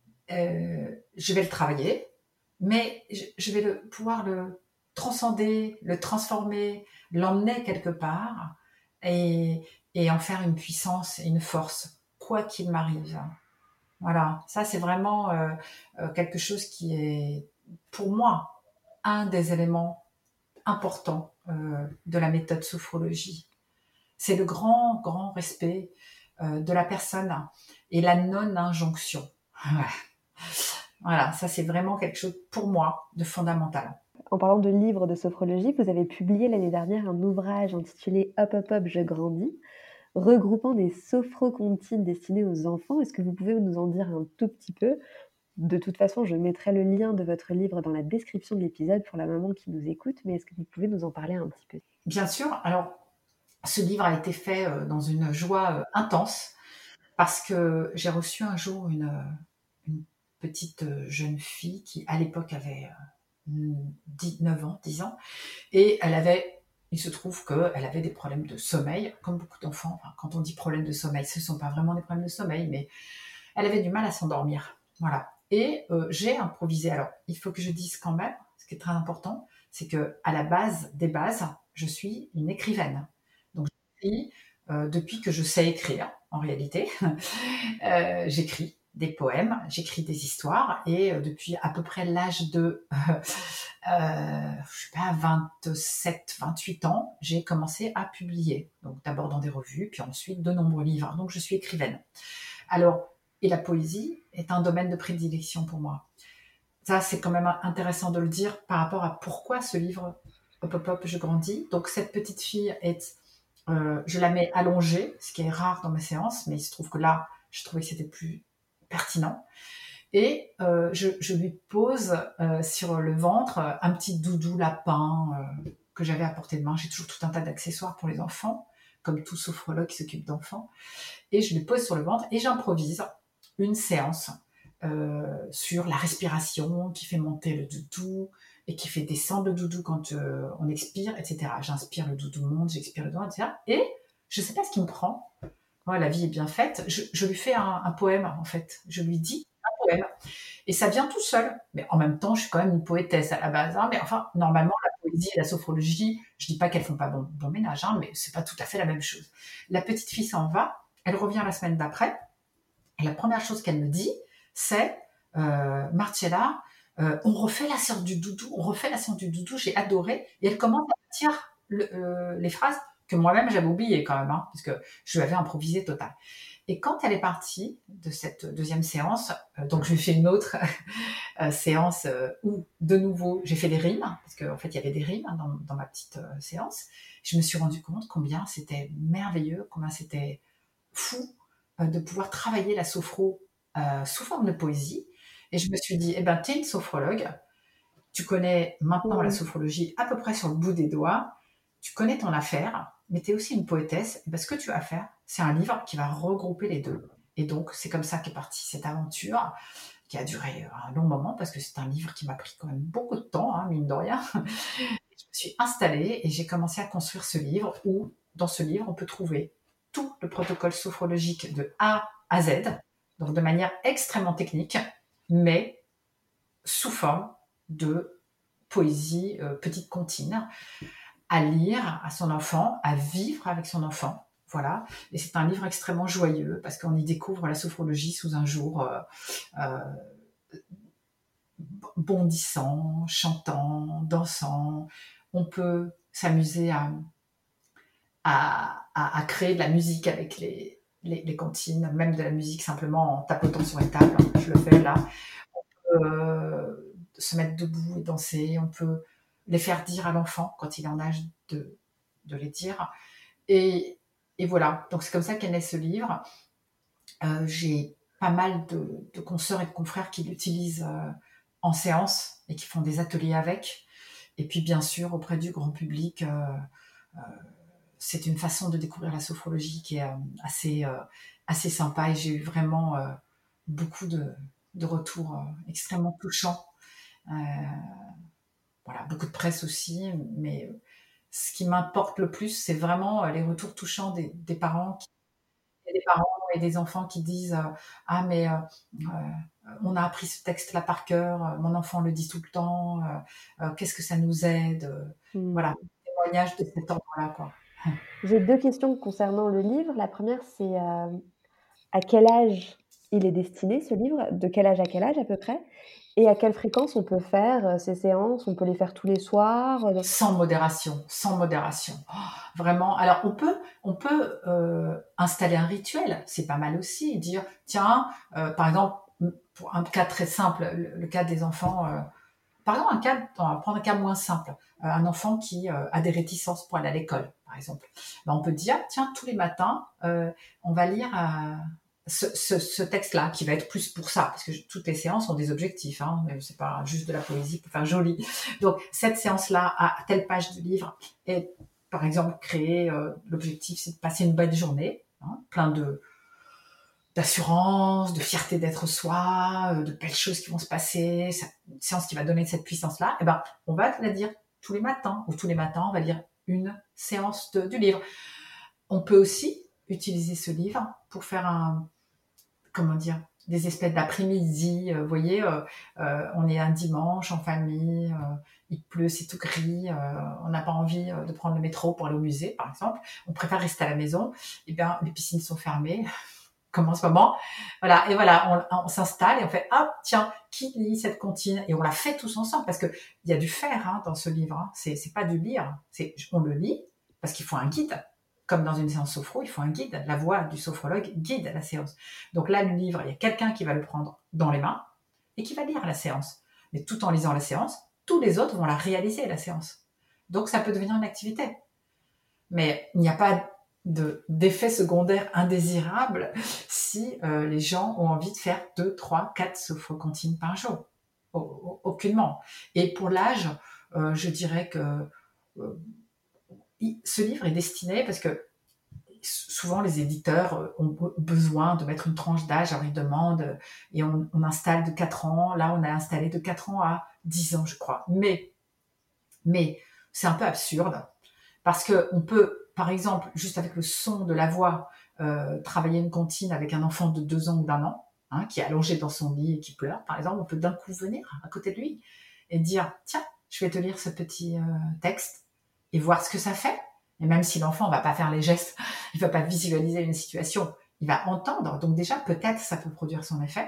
euh, je vais le travailler, mais je, je vais le, pouvoir le transcender, le transformer, l'emmener quelque part et, et en faire une puissance et une force, quoi qu'il m'arrive. Voilà, ça c'est vraiment euh, euh, quelque chose qui est, pour moi, un des éléments importants euh, de la méthode sophrologie. C'est le grand, grand respect euh, de la personne et la non-injonction. Ouais. Voilà, ça c'est vraiment quelque chose pour moi de fondamental. En parlant de livres de sophrologie, vous avez publié l'année dernière un ouvrage intitulé Hop Hop Hop, je grandis, regroupant des sophrocontines destinées aux enfants. Est-ce que vous pouvez nous en dire un tout petit peu? De toute façon, je mettrai le lien de votre livre dans la description de l'épisode pour la maman qui nous écoute, mais est-ce que vous pouvez nous en parler un petit peu? Bien sûr. Alors, ce livre a été fait euh, dans une joie euh, intense parce que j'ai reçu un jour une, une petite euh, jeune fille qui, à l'époque, avait euh, dix, neuf ans, dix ans, et elle avait, il se trouve qu'elle avait des problèmes de sommeil, comme beaucoup d'enfants. Enfin, quand on dit problèmes de sommeil, ce ne sont pas vraiment des problèmes de sommeil, mais elle avait du mal à s'endormir. Voilà. Et euh, j'ai improvisé. Alors, il faut que je dise quand même, ce qui est très important, c'est que à la base des bases, je suis une écrivaine. Donc, j'écris euh, depuis que je sais écrire, en réalité. euh, j'écris des poèmes, j'écris des histoires, et euh, depuis à peu près l'âge de, euh, euh, je sais pas, vingt-sept, vingt-huit ans, j'ai commencé à publier. Donc, d'abord dans des revues, puis ensuite de nombreux livres. Donc, je suis écrivaine. Alors, et la poésie est un domaine de prédilection pour moi. Ça, c'est quand même intéressant de le dire par rapport à pourquoi ce livre Hop Hop Hop, je grandis. Donc, cette petite fille est, euh, je la mets allongée, ce qui est rare dans mes séances, mais il se trouve que là, je trouvais que c'était plus pertinent. Et euh, je, je lui pose euh, sur le ventre un petit doudou lapin euh, que j'avais à portée de main. J'ai toujours tout un tas d'accessoires pour les enfants, comme tout sophrologue qui s'occupe d'enfants. Et je lui pose sur le ventre et j'improvise une séance euh, sur la respiration qui fait monter le doudou et qui fait descendre le doudou quand euh, on expire, et cetera. J'inspire, le doudou monte, j'expire le doudou, et cetera. Et je ne sais pas ce qui me prend. Moi, la vie est bien faite. Je, je lui fais un, un poème, en fait. Je lui dis un poème. Et ça vient tout seul. Mais en même temps, je suis quand même une poétesse à la base. Hein. Mais enfin, normalement, la poésie et la sophrologie, je dis pas qu'elles font pas bon, bon ménage, hein, mais c'est pas tout à fait la même chose. La petite fille s'en va. Elle revient la semaine d'après. Et la première chose qu'elle me dit, c'est euh, Marcella, euh, on refait la séance du doudou, on refait la séance du doudou, j'ai adoré. Et elle commence à dire le, euh, les phrases que moi-même j'avais oubliées quand même, hein, parce que je lui avais improvisé total. Et quand elle est partie de cette deuxième séance, euh, donc je lui fais une autre euh, séance euh, où, de nouveau, j'ai fait des rimes, parce qu'en fait, il y avait des rimes hein, dans, dans ma petite euh, séance. Je me suis rendu compte combien c'était merveilleux, combien c'était fou euh, de pouvoir travailler la sophro euh, sous forme de poésie. Et je me suis dit, eh ben, t'es une sophrologue, tu connais maintenant la sophrologie à peu près sur le bout des doigts, tu connais ton affaire, mais tu es aussi une poétesse. Et ben, ce que tu vas faire, c'est un livre qui va regrouper les deux. Et donc, c'est comme ça qu'est partie cette aventure qui a duré un long moment, parce que c'est un livre qui m'a pris quand même beaucoup de temps, hein, mine de rien. Je me suis installée et j'ai commencé à construire ce livre où, dans ce livre, on peut trouver tout le protocole sophrologique de A à Z, donc de manière extrêmement technique, mais sous forme de poésie euh, petite comptine, à lire à son enfant, à vivre avec son enfant. Voilà. Et c'est un livre extrêmement joyeux parce qu'on y découvre la sophrologie sous un jour euh, euh, bondissant, chantant, dansant. On peut s'amuser à, à, à, à créer de la musique avec les, les, les comptines, même de la musique simplement en tapotant sur les tables. Je le fais là. On peut euh, se mettre debout et danser. On peut les faire dire à l'enfant quand il est en âge de, de les dire. Et, et voilà, donc c'est comme ça qu'est né ce livre. Euh, j'ai pas mal de, de consoeurs et de confrères qui l'utilisent euh, en séance et qui font des ateliers avec. Et puis bien sûr, auprès du grand public, euh, euh, c'est une façon de découvrir la sophrologie qui est euh, assez, euh, assez sympa. Et j'ai eu vraiment euh, beaucoup de, de retours euh, extrêmement touchants. Euh, Voilà, beaucoup de presse aussi, mais ce qui m'importe le plus, c'est vraiment, heu, les retours touchants des des parents qui et des parents et des enfants qui disent, heu: «Ah mais, heu heu, on a appris ce texte-là par cœur, heu, mon enfant le dit tout le temps, heu heu, qu'est-ce que ça nous aide?» heu, voilà, Mmh. témoignages de cet ordre-là, quoi. J'ai deux questions concernant le livre. La première, c'est, hem, à quel âge il est destiné ce livre? De quel âge à quel âge à peu près? Et à quelle fréquence on peut faire, heu, ces séances? On peut les faire tous les soirs, heu? Sans modération, sans modération. Oh, vraiment. Alors on peut on peut, heu, installer un rituel, c'est pas mal aussi, dire: «Tiens», heu, par exemple, mmh, pour un cas très simple, le le cas des enfants, heu, par exemple un cas on va prendre un cas moins simple, heu, un enfant qui, heu, a des réticences pour aller à l'école, par exemple. Ben, on peut dire: «Tiens, tous les matins, heu, on va lire, heu, ce ce ce texte-là», qui va être plus pour ça, parce que j toutes les séances ont des objectifs, hein, heu, c'est pas juste de la poésie pour faire joli. Donc cette séance-là, à telle page du livre est, par exemple, créée, heu, l'objectif, c'est de passer une belle journée, hein, plein de d'assurance, de fierté d'être soi, heu, de belles choses qui vont se passer, ça une séance qui va donner cette puissance-là, et ben, on va la dire tous les matins ou tous les matins, on va lire une séance de du livre. On peut aussi utiliser ce livre pour faire un comment dire? Des espèces d'après-midi, heu, vous voyez, heu heu, on est un dimanche en famille, heu, il pleut, c'est tout gris, heu, on n'a pas envie, heu, de prendre le métro pour aller au musée, par exemple. On préfère rester à la maison. Et bien, les piscines sont fermées, comme en ce moment. Voilà, et voilà, on, on s'installe et on fait: «Hop, tiens, qui lit cette comptine?» Et on la fait tous ensemble parce que il y a du faire, hein, dans ce livre, hein. C'est, c'est pas du lire, c'est on le lit parce qu'il faut un guide. Comme dans une séance sophro, il faut un guide. La voix du sophrologue guide la séance. Donc là, le livre, il y a quelqu'un qui va le prendre dans les mains et qui va lire la séance. Mais tout en lisant la séance, tous les autres vont la réaliser, la séance. Donc ça peut devenir une activité. Mais il n'y a pas de, d'effet secondaire indésirable si euh, les gens ont envie de faire deux, trois, quatre sophrocontines par jour. Au- aucunement. Et pour l'âge, euh, je dirais que euh, il- ce livre est destiné parce que souvent les éditeurs ont besoin de mettre une tranche d'âge, alors ils demandent et on, on installe de quatre ans. Là, on a installé de quatre ans à dix ans, je crois. Mais, mais c'est un peu absurde parce que on peut, par exemple, juste avec le son de la voix, euh, travailler une comptine avec un enfant de deux ans ou d'un an, hein, qui est allongé dans son lit et qui pleure, par exemple. On peut d'un coup venir à côté de lui et dire: tiens, je vais te lire ce petit euh, texte et voir ce que ça fait. Et même si l'enfant va pas faire les gestes, il va pas visualiser une situation, il va entendre. Donc déjà, peut-être ça peut produire son effet.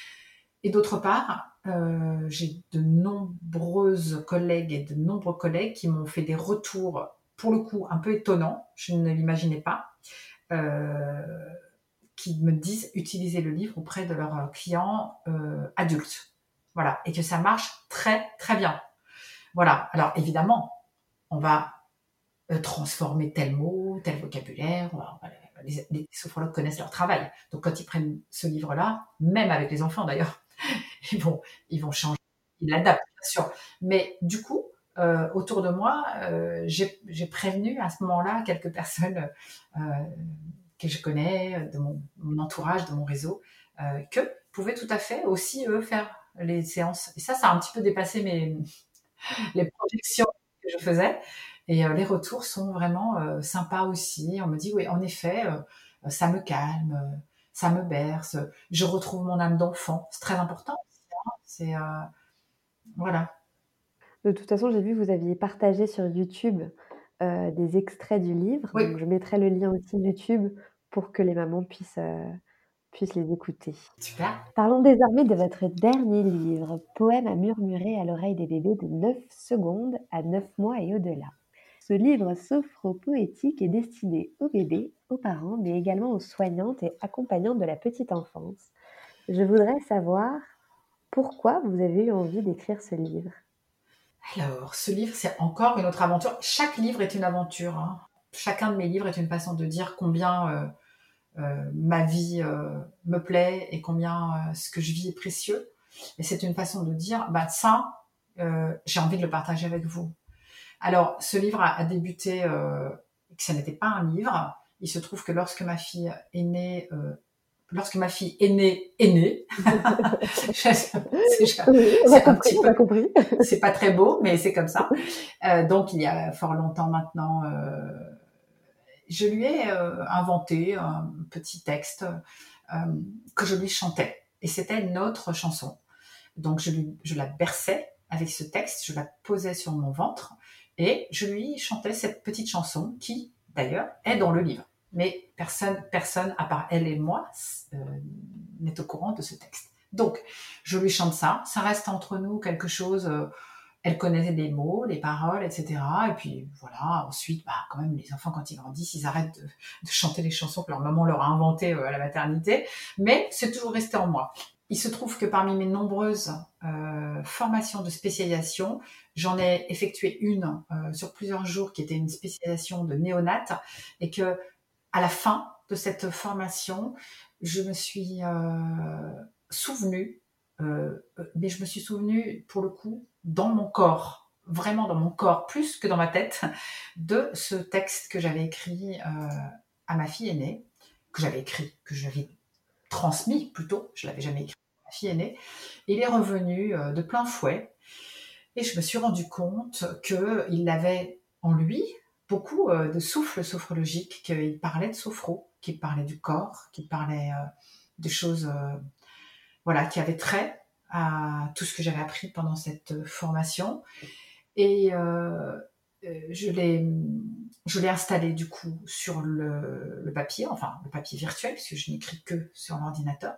Et d'autre part, euh, j'ai de nombreuses collègues et de nombreux collègues qui m'ont fait des retours, pour le coup, un peu étonnants, je ne l'imaginais pas, euh, qui me disent utiliser le livre auprès de leurs clients euh, adultes. Voilà, et que ça marche très très bien. Voilà, alors évidemment, on va euh, transformer tel mot, tel vocabulaire, on va- on va- les, les sophrologues connaissent leur travail. Donc quand ils prennent ce livre-là, même avec les enfants d'ailleurs, ils vont, ils vont changer, ils l'adaptent, bien sûr. Mais du coup, euh, autour de moi, euh, j'ai, j'ai prévenu à ce moment-là quelques personnes euh, que je connais, de mon, mon entourage, de mon réseau, euh, que pouvaient tout à fait aussi, eux, faire les séances. Et ça, ça a un petit peu dépassé mes, les projections que je faisais. Et euh, les retours sont vraiment euh, sympas aussi. On me dit: oui, en effet, euh, ça me calme, euh, ça me berce, je retrouve mon âme d'enfant. C'est très important. C'est euh, voilà. De toute façon, j'ai vu que vous aviez partagé sur YouTube, heu, des extraits du livre, Oui, donc je mettrai le lien aussi YouTube pour que les mamans puissent, heu, puissent les écouter. super. Parlons désormais de votre dernier livre, Poème à murmurer à l'oreille des bébés de neuf secondes à neuf mois et au-delà. Ce livre sophro-poétique est destiné aux bébés, aux parents, mais également aux soignantes et accompagnantes de la petite enfance. Je voudrais savoir pourquoi vous avez eu envie d'écrire ce livre? Alors, ce livre, c'est encore une autre aventure. Chaque livre est une aventure, hein. Chacun de mes livres est une façon de dire combien euh, euh, ma vie euh, me plaît et combien euh, ce que je vis est précieux. Et c'est une façon de dire, bah ça, euh, j'ai envie de le partager avec vous. Alors, ce livre a, a débuté, euh, que ça n'était pas un livre. Il se trouve que lorsque ma fille est née, euh, lorsque ma fille est née, est née. c'est, c'est, Oui, on a c'est un compris, petit on a peu, compris. c'est pas très beau, mais c'est comme ça. Euh, donc il y a fort longtemps maintenant, euh, je lui ai euh, inventé un petit texte euh, que je lui chantais. Et c'était notre chanson. Donc je, lui, je la berçais avec ce texte, je la posais sur mon ventre et je lui chantais cette petite chanson qui, d'ailleurs, est dans le livre. Mais personne, personne à part elle et moi, euh, n'est au courant de ce texte. Donc, je lui chante ça, ça reste entre nous quelque chose... Euh, elle connaissait des mots, des paroles, et cetera. Et puis voilà, ensuite, bah, quand même, les enfants, quand ils grandissent, ils arrêtent de, de chanter les chansons que leur maman leur a inventées euh, à la maternité. Mais c'est toujours resté en moi. Il se trouve que parmi mes nombreuses euh, formations de spécialisation, j'en ai effectué une euh, sur plusieurs jours qui était une spécialisation de néonate et que à la fin de cette formation, je me suis euh, souvenue, euh, mais je me suis souvenue pour le coup dans mon corps, vraiment dans mon corps, plus que dans ma tête, de ce texte que j'avais écrit euh, à ma fille aînée, que j'avais écrit, que j'avais transmis plutôt, je l'avais jamais écrit à ma fille aînée. Il est revenu euh, de plein fouet et je me suis rendu compte qu'il avait en lui beaucoup euh, de souffle sophrologique, qu'il parlait de sophro, qu'il parlait du corps, qu'il parlait euh, des choses euh, voilà, qui avaient trait à tout ce que j'avais appris pendant cette formation. Et euh, je, l'ai, je l'ai installé du coup sur le, le papier, enfin le papier virtuel, puisque je n'écris que sur l'ordinateur.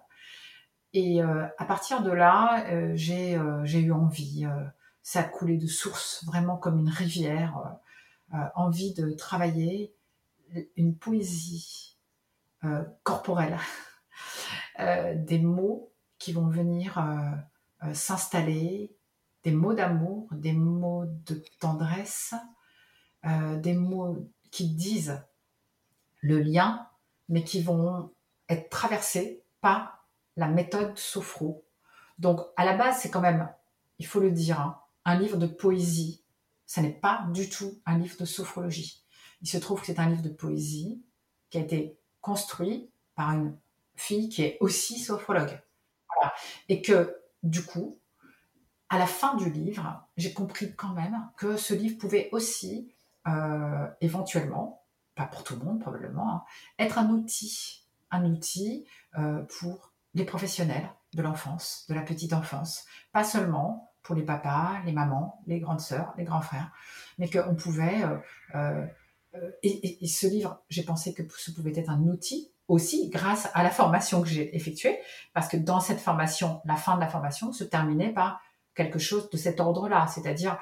Et euh, à partir de là, euh, j'ai, euh, j'ai eu envie, euh, ça a coulé de source, vraiment comme une rivière, euh, euh, envie de travailler une poésie euh, corporelle, euh, des mots qui vont venir euh, euh, s'installer, des mots d'amour, des mots de tendresse, euh, des mots qui disent le lien, mais qui vont être traversés par la méthode sophro. Donc, à la base, c'est quand même, il faut le dire, hein, un livre de poésie. Ça n'est pas du tout un livre de sophrologie. Il se trouve que c'est un livre de poésie qui a été construit par une fille qui est aussi sophrologue. Voilà. Et que, du coup, à la fin du livre, j'ai compris quand même que ce livre pouvait aussi, euh, éventuellement, pas pour tout le monde probablement, hein, être un outil, un outil euh, pour les professionnels de l'enfance, de la petite enfance, pas seulement pour les papas, les mamans, les grandes sœurs, les grands frères, mais qu'on pouvait... Euh, euh, et, et, et ce livre, j'ai pensé que ce pouvait être un outil aussi grâce à la formation que j'ai effectuée, parce que dans cette formation, la fin de la formation se terminait par quelque chose de cet ordre-là, c'est-à-dire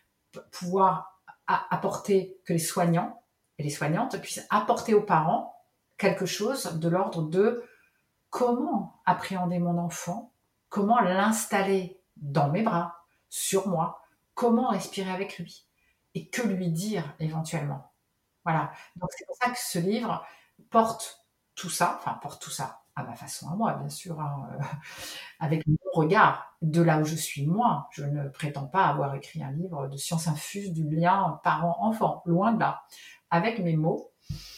pouvoir a- apporter que les soignants et les soignantes puissent apporter aux parents quelque chose de l'ordre de comment appréhender mon enfant, comment l'installer dans mes bras, sur moi, comment respirer avec lui et que lui dire éventuellement. Voilà, donc c'est pour ça que ce livre porte tout ça, enfin porte tout ça à ma façon à moi, bien sûr, hein, euh, avec mon regard de là où je suis moi. Je ne prétends pas avoir écrit un livre de science infuse du lien parent-enfant, loin de là. Avec mes mots,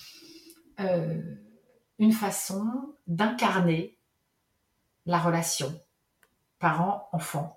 euh, une façon d'incarner la relation parent-enfant.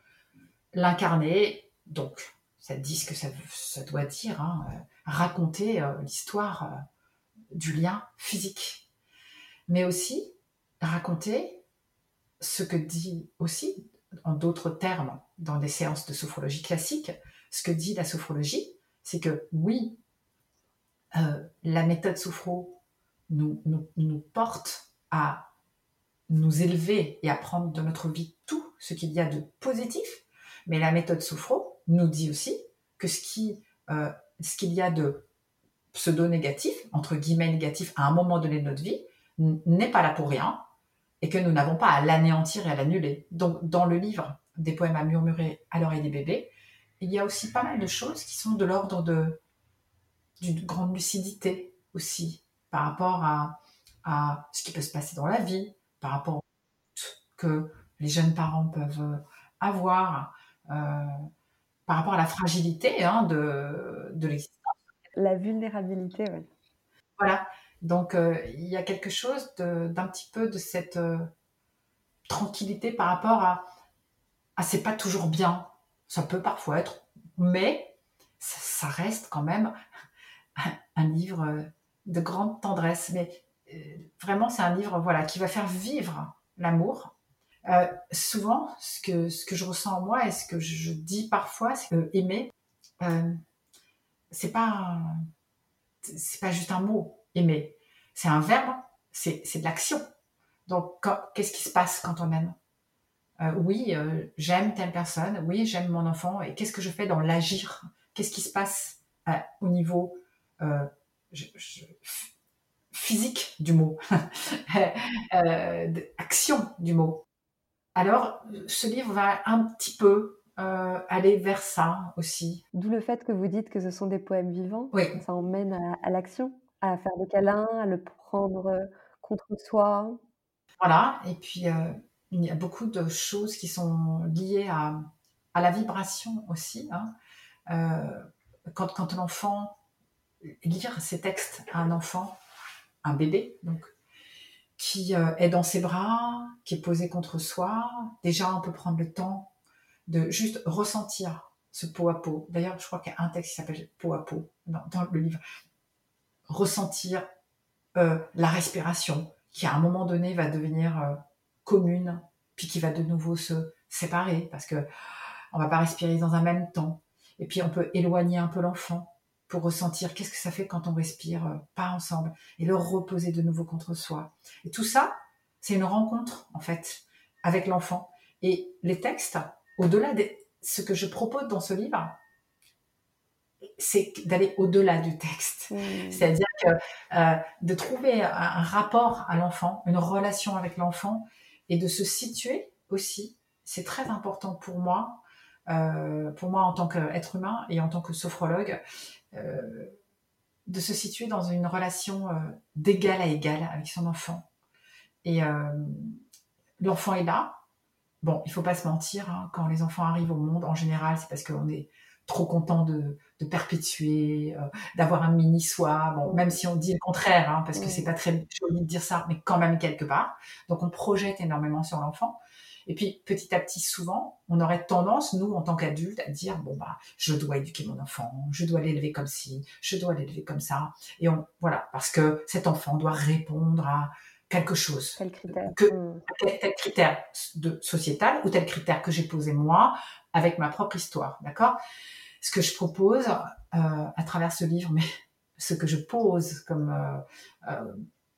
L'incarner, donc, ça dit ce que ça, ça doit dire, hein, euh, raconter euh, l'histoire euh, du lien physique, mais aussi raconter ce que dit aussi, en d'autres termes, dans des séances de sophrologie classique, ce que dit la sophrologie, c'est que oui, euh, la méthode sophro nous, nous, nous porte à nous élever et à prendre de notre vie tout ce qu'il y a de positif, mais la méthode sophro nous dit aussi que ce, qui, euh, ce qu'il y a de pseudo-négatif, entre guillemets négatif, à un moment donné de notre vie, n'est pas là pour rien, et que nous n'avons pas à l'anéantir et à l'annuler. Donc, dans le livre Des poèmes à murmurer à l'oreille des bébés, il y a aussi pas mal de choses qui sont de l'ordre de, d'une grande lucidité aussi, par rapport à, à ce qui peut se passer dans la vie, par rapport aux doutes que les jeunes parents peuvent avoir, euh, par rapport à la fragilité hein, de, de l'existence. La vulnérabilité, oui. Voilà. Donc, euh, il y a quelque chose de- d'un petit peu de cette euh, tranquillité par rapport à, à c'est pas toujours bien. Ça peut parfois être, mais ça, ça reste quand même un, un livre euh, de grande tendresse. Mais euh, vraiment, c'est un livre voilà, qui va faire vivre l'amour. Euh, souvent, ce que, ce que je ressens en moi et ce que je dis parfois, c'est que aimer, euh, c'est pas, un- c'est pas juste un mot, aimer. C'est un verbe, c'est, c'est de l'action. Donc, quand- qu'est-ce qui se passe quand on aime? Euh, Oui, euh, j'aime telle personne, oui, j'aime mon enfant, et qu'est-ce que je fais dans l'agir? Qu'est-ce qui se passe euh, au niveau euh, je- je- f- physique du mot, euh, de- action du mot? Alors, ce livre va un petit peu euh, aller vers ça aussi. D'où le fait que vous dites que ce sont des poèmes vivants. Oui, Ça emmène à à l'action, à faire des câlins, à le prendre, heu, contre soi. voilà. Et puis, euh, il y a beaucoup de choses qui sont liées à, à la vibration aussi, hein. Euh, quand, quand l'enfant, lire ces textes à un enfant, un bébé, donc, qui euh, est dans ses bras, qui est posé contre soi, déjà on peut prendre le temps de juste ressentir ce peau à peau. D'ailleurs, je crois qu'il y a un texte qui s'appelle peau à peau dans, dans le livre. Ressentir euh, la respiration, qui à un moment donné va devenir euh, commune, puis qui va de nouveau se séparer, parce que on va pas respirer dans un même temps. Et puis on peut éloigner un peu l'enfant pour ressentir qu'est-ce que ça fait quand on respire euh, pas ensemble, et le reposer de nouveau contre soi. Et tout ça, c'est une rencontre en fait avec l'enfant. Et les textes, au-delà de ce que je propose dans ce livre, c'est d'aller au-delà du texte. Mmh. C'est-à-dire que euh, de trouver un, un rapport à l'enfant, une relation avec l'enfant, et de se situer aussi, c'est très important pour moi, euh, pour moi en tant qu'être humain et en tant que sophrologue, euh, de se situer dans une relation euh, d'égal à égal avec son enfant. Et euh, l'enfant est là. Bon, il faut pas se mentir, hein, quand les enfants arrivent au monde, en général, c'est parce qu'on est trop content de, de perpétuer, euh, d'avoir un mini soi. Bon, même si on dit le contraire, hein, parce que c'est Mmh. pas très joli de dire ça, mais quand même quelque part. Donc on projette énormément sur l'enfant. Et puis petit à petit, souvent, on aurait tendance, nous, en tant qu'adultes, à dire bon bah, je dois éduquer mon enfant, je dois l'élever comme ci, je dois l'élever comme ça. Et on, voilà, parce que cet enfant doit répondre à quelque chose, Quel critère? que Mmh. tel, tel critère de sociétal ou tel critère que j'ai posé moi avec ma propre histoire, d'accord? Ce que je propose euh, à travers ce livre, mais ce que je pose comme euh, euh,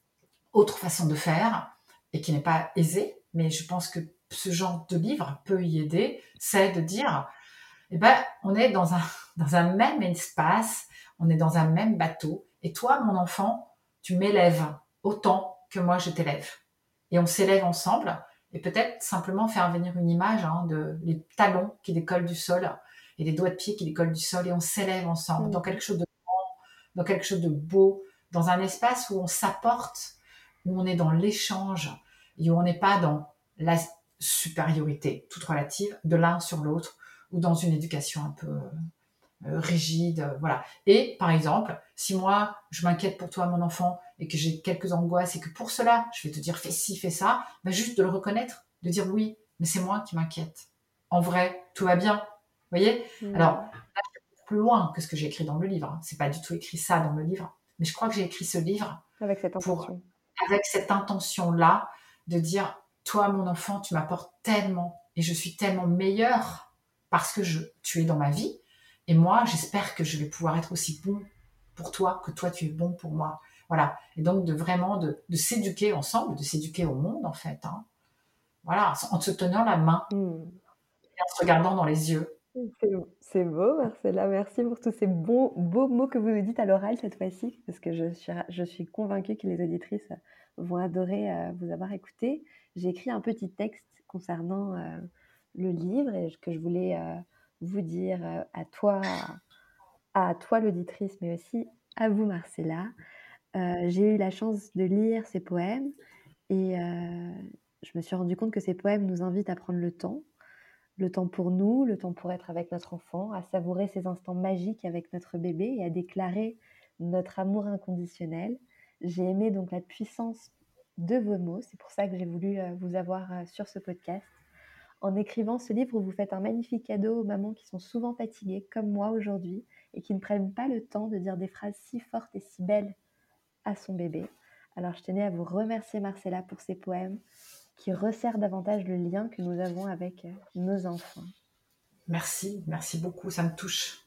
autre façon de faire, et qui n'est pas aisé, mais je pense que ce genre de livre peut y aider, c'est de dire, eh ben, on est dans un, dans un même espace, on est dans un même bateau, et toi, mon enfant, tu m'élèves autant que moi je t'élève. Et on s'élève ensemble, et peut-être simplement faire venir une image hein, de les talons qui décollent du sol, et les doigts de pied qui décollent du sol, et on s'élève ensemble Mmh. dans quelque chose de grand, dans quelque chose de beau, dans un espace où on s'apporte, où on est dans l'échange, et où on n'est pas dans la supériorité toute relative de l'un sur l'autre, ou dans une éducation un peu euh, rigide, euh, voilà. Et par exemple, si moi je m'inquiète pour toi, mon enfant, et que j'ai quelques angoisses, et que pour cela je vais te dire fais ci, fais ça, ben juste de le reconnaître, de dire oui, mais c'est moi qui m'inquiète. En vrai, tout va bien, vous voyez. Mmh. Alors là, je vais plus loin que ce que j'ai écrit dans le livre. C'est pas du tout écrit ça dans le livre, mais je crois que j'ai écrit ce livre Avec cette pour intention. avec cette intention-là de dire toi, mon enfant, tu m'apportes tellement, et je suis tellement meilleure parce que je, tu es dans ma vie. Et moi, j'espère que je vais pouvoir être aussi bon pour toi que toi, tu es bon pour moi. Voilà. Et donc, de vraiment de, de s'éduquer ensemble, de s'éduquer au monde, en fait. Hein. Voilà, en se tenant la main Mmh. et en se regardant dans les yeux. C'est c'est beau, Marcella. Merci pour tous ces bons, beaux mots que vous nous dites à l'oral cette fois-ci, parce que je suis, ra- je suis convaincue que les auditrices vont adorer euh, vous avoir écouté. J'ai écrit un petit texte concernant euh, le livre et que je voulais euh, vous dire euh, à toi, à toi l'auditrice, mais aussi à vous, Marcella. Euh, j'ai eu la chance de lire ces poèmes et euh, je me suis rendu compte que ces poèmes nous invitent à prendre le temps le temps pour nous, le temps pour être avec notre enfant, à savourer ces instants magiques avec notre bébé et à déclarer notre amour inconditionnel. J'ai aimé donc la puissance de vos mots. C'est pour ça que j'ai voulu euh, vous avoir euh, sur ce podcast. En écrivant ce livre, vous faites un magnifique cadeau aux mamans qui sont souvent fatiguées, comme moi aujourd'hui, et qui ne prennent pas le temps de dire des phrases si fortes et si belles à son bébé. Alors je tenais à vous remercier Marcella pour ces poèmes qui resserrent davantage le lien que nous avons avec euh, nos enfants. Merci, merci beaucoup, ça me touche.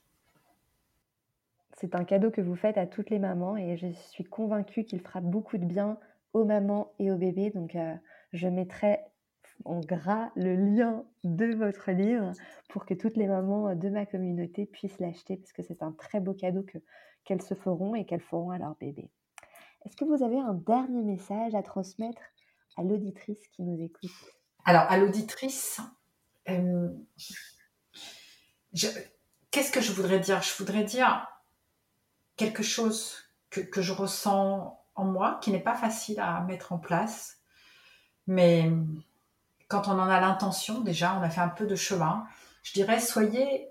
C'est un cadeau que vous faites à toutes les mamans et je suis convaincue qu'il fera beaucoup de bien aux mamans et aux bébés. Donc euh, je mettrai en gras le lien de votre livre pour que toutes les mamans de ma communauté puissent l'acheter parce que c'est un très beau cadeau que, qu'elles se feront et qu'elles feront à leur bébé. Est-ce que vous avez un dernier message à transmettre à l'auditrice qui nous écoute? Alors, à l'auditrice, euh, je, qu'est-ce que je voudrais dire? Je voudrais dire quelque chose que, que je ressens en moi, qui n'est pas facile à mettre en place, mais quand on en a l'intention, déjà, on a fait un peu de chemin, je dirais, soyez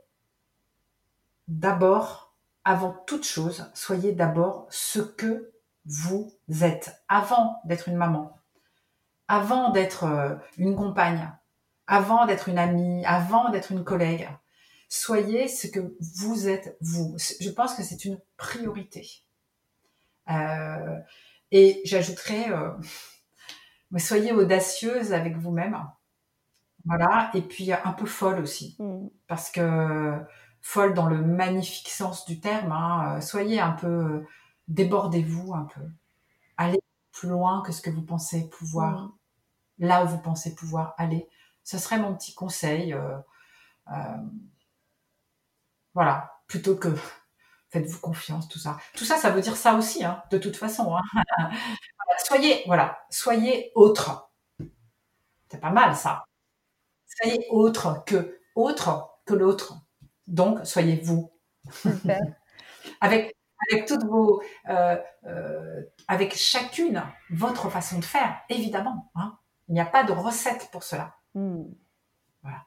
d'abord, avant toute chose, soyez d'abord ce que vous êtes, avant d'être une maman, avant d'être une compagne, avant d'être une amie, avant d'être une collègue. Soyez ce que vous êtes, vous. Je pense que c'est une priorité. Euh, et j'ajouterais... Euh, Mais soyez audacieuse avec vous-même. Voilà. Et puis, un peu folle aussi. Mmh. Parce que folle dans le magnifique sens du terme. Hein, soyez un peu... Débordez-vous un peu. Allez plus loin que ce que vous pensez pouvoir. Mmh. Là où vous pensez pouvoir aller. Ce serait mon petit conseil. Euh, euh, voilà. Plutôt que... Faites-vous confiance, tout ça. Tout ça, ça veut dire ça aussi, hein, de toute façon. Hein. Soyez, voilà, soyez autre. C'est pas mal, ça. Soyez autre que, autre que l'autre. Donc, soyez vous. Super. avec, avec toutes vos, euh, euh, avec chacune, votre façon de faire, évidemment. Hein. Il n'y a pas de recette pour cela. Mm. Voilà.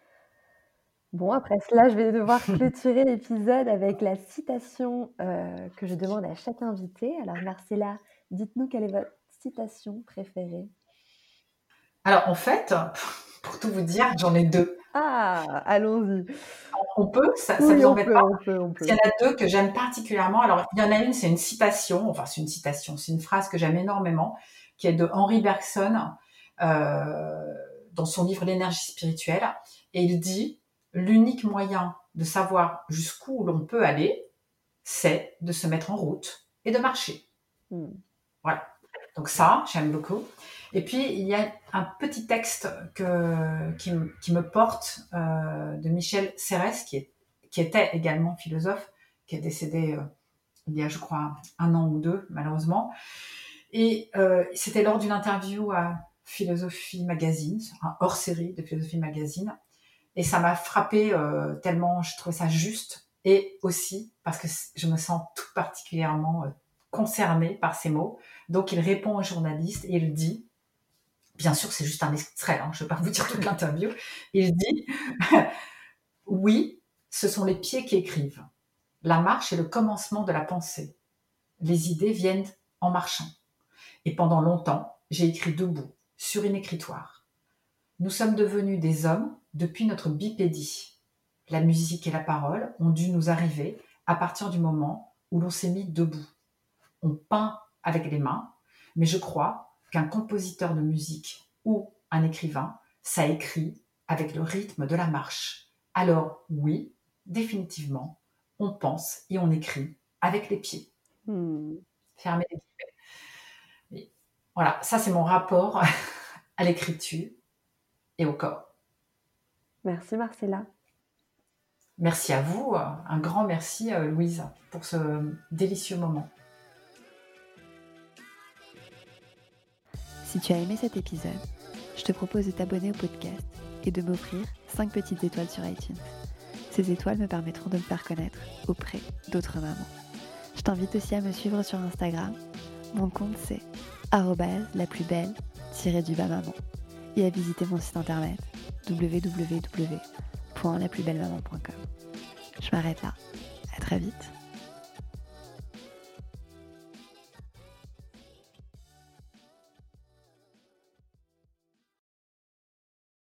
Bon, après cela, je vais devoir clôturer l'épisode avec la citation euh, que je demande à chaque invité. Alors, Marcella, dites-nous quelle est votre citation préférée? Alors, en fait, pour tout vous dire, j'en ai deux. Ah, allons-y. On peut, ça, oui, ça vous on embête peut, pas. On peut, on peut. Il y en a deux que j'aime particulièrement. Alors, il y en a une, c'est une citation, enfin, c'est une citation, c'est une phrase que j'aime énormément, qui est de Henri Bergson, euh, dans son livre L'énergie spirituelle. Et il dit, l'unique moyen de savoir jusqu'où l'on peut aller, c'est de se mettre en route et de marcher. Mm. Voilà. Donc ça, j'aime beaucoup. Et puis, il y a un petit texte que, qui, qui me porte euh, de Michel Serres, qui, est, qui était également philosophe, qui est décédé euh, il y a, je crois, un an ou deux, malheureusement. Et euh, c'était lors d'une interview à Philosophie Magazine, un hors-série de Philosophie Magazine. Et ça m'a frappée euh, tellement je trouvais ça juste. Et aussi parce que je me sens tout particulièrement euh, concernée par ces mots. Donc, il répond aux journalistes et il dit, bien sûr, c'est juste un extrait, hein, je ne vais pas vous dire toute l'interview, il dit, oui, ce sont les pieds qui écrivent. La marche est le commencement de la pensée. Les idées viennent en marchant. Et pendant longtemps, j'ai écrit debout, sur une écritoire. Nous sommes devenus des hommes depuis notre bipédie. La musique et la parole ont dû nous arriver à partir du moment où l'on s'est mis debout. On peint avec les mains, mais je crois qu'un compositeur de musique ou un écrivain, ça écrit avec le rythme de la marche. Alors oui, définitivement, on pense et on écrit avec les pieds. Hmm. Fermez les pieds. Voilà, ça c'est mon rapport à l'écriture et au corps. Merci Marcella. Merci à vous, un grand merci Louise pour ce délicieux moment. Si tu as aimé cet épisode, je te propose de t'abonner au podcast et de m'offrir cinq petites étoiles sur iTunes. Ces étoiles me permettront de me faire connaître auprès d'autres mamans. Je t'invite aussi à me suivre sur Instagram. Mon compte c'est arobase la plus belle du bas maman et à visiter mon site internet w w w point la plus belle maman point com. Je m'arrête là. À très vite.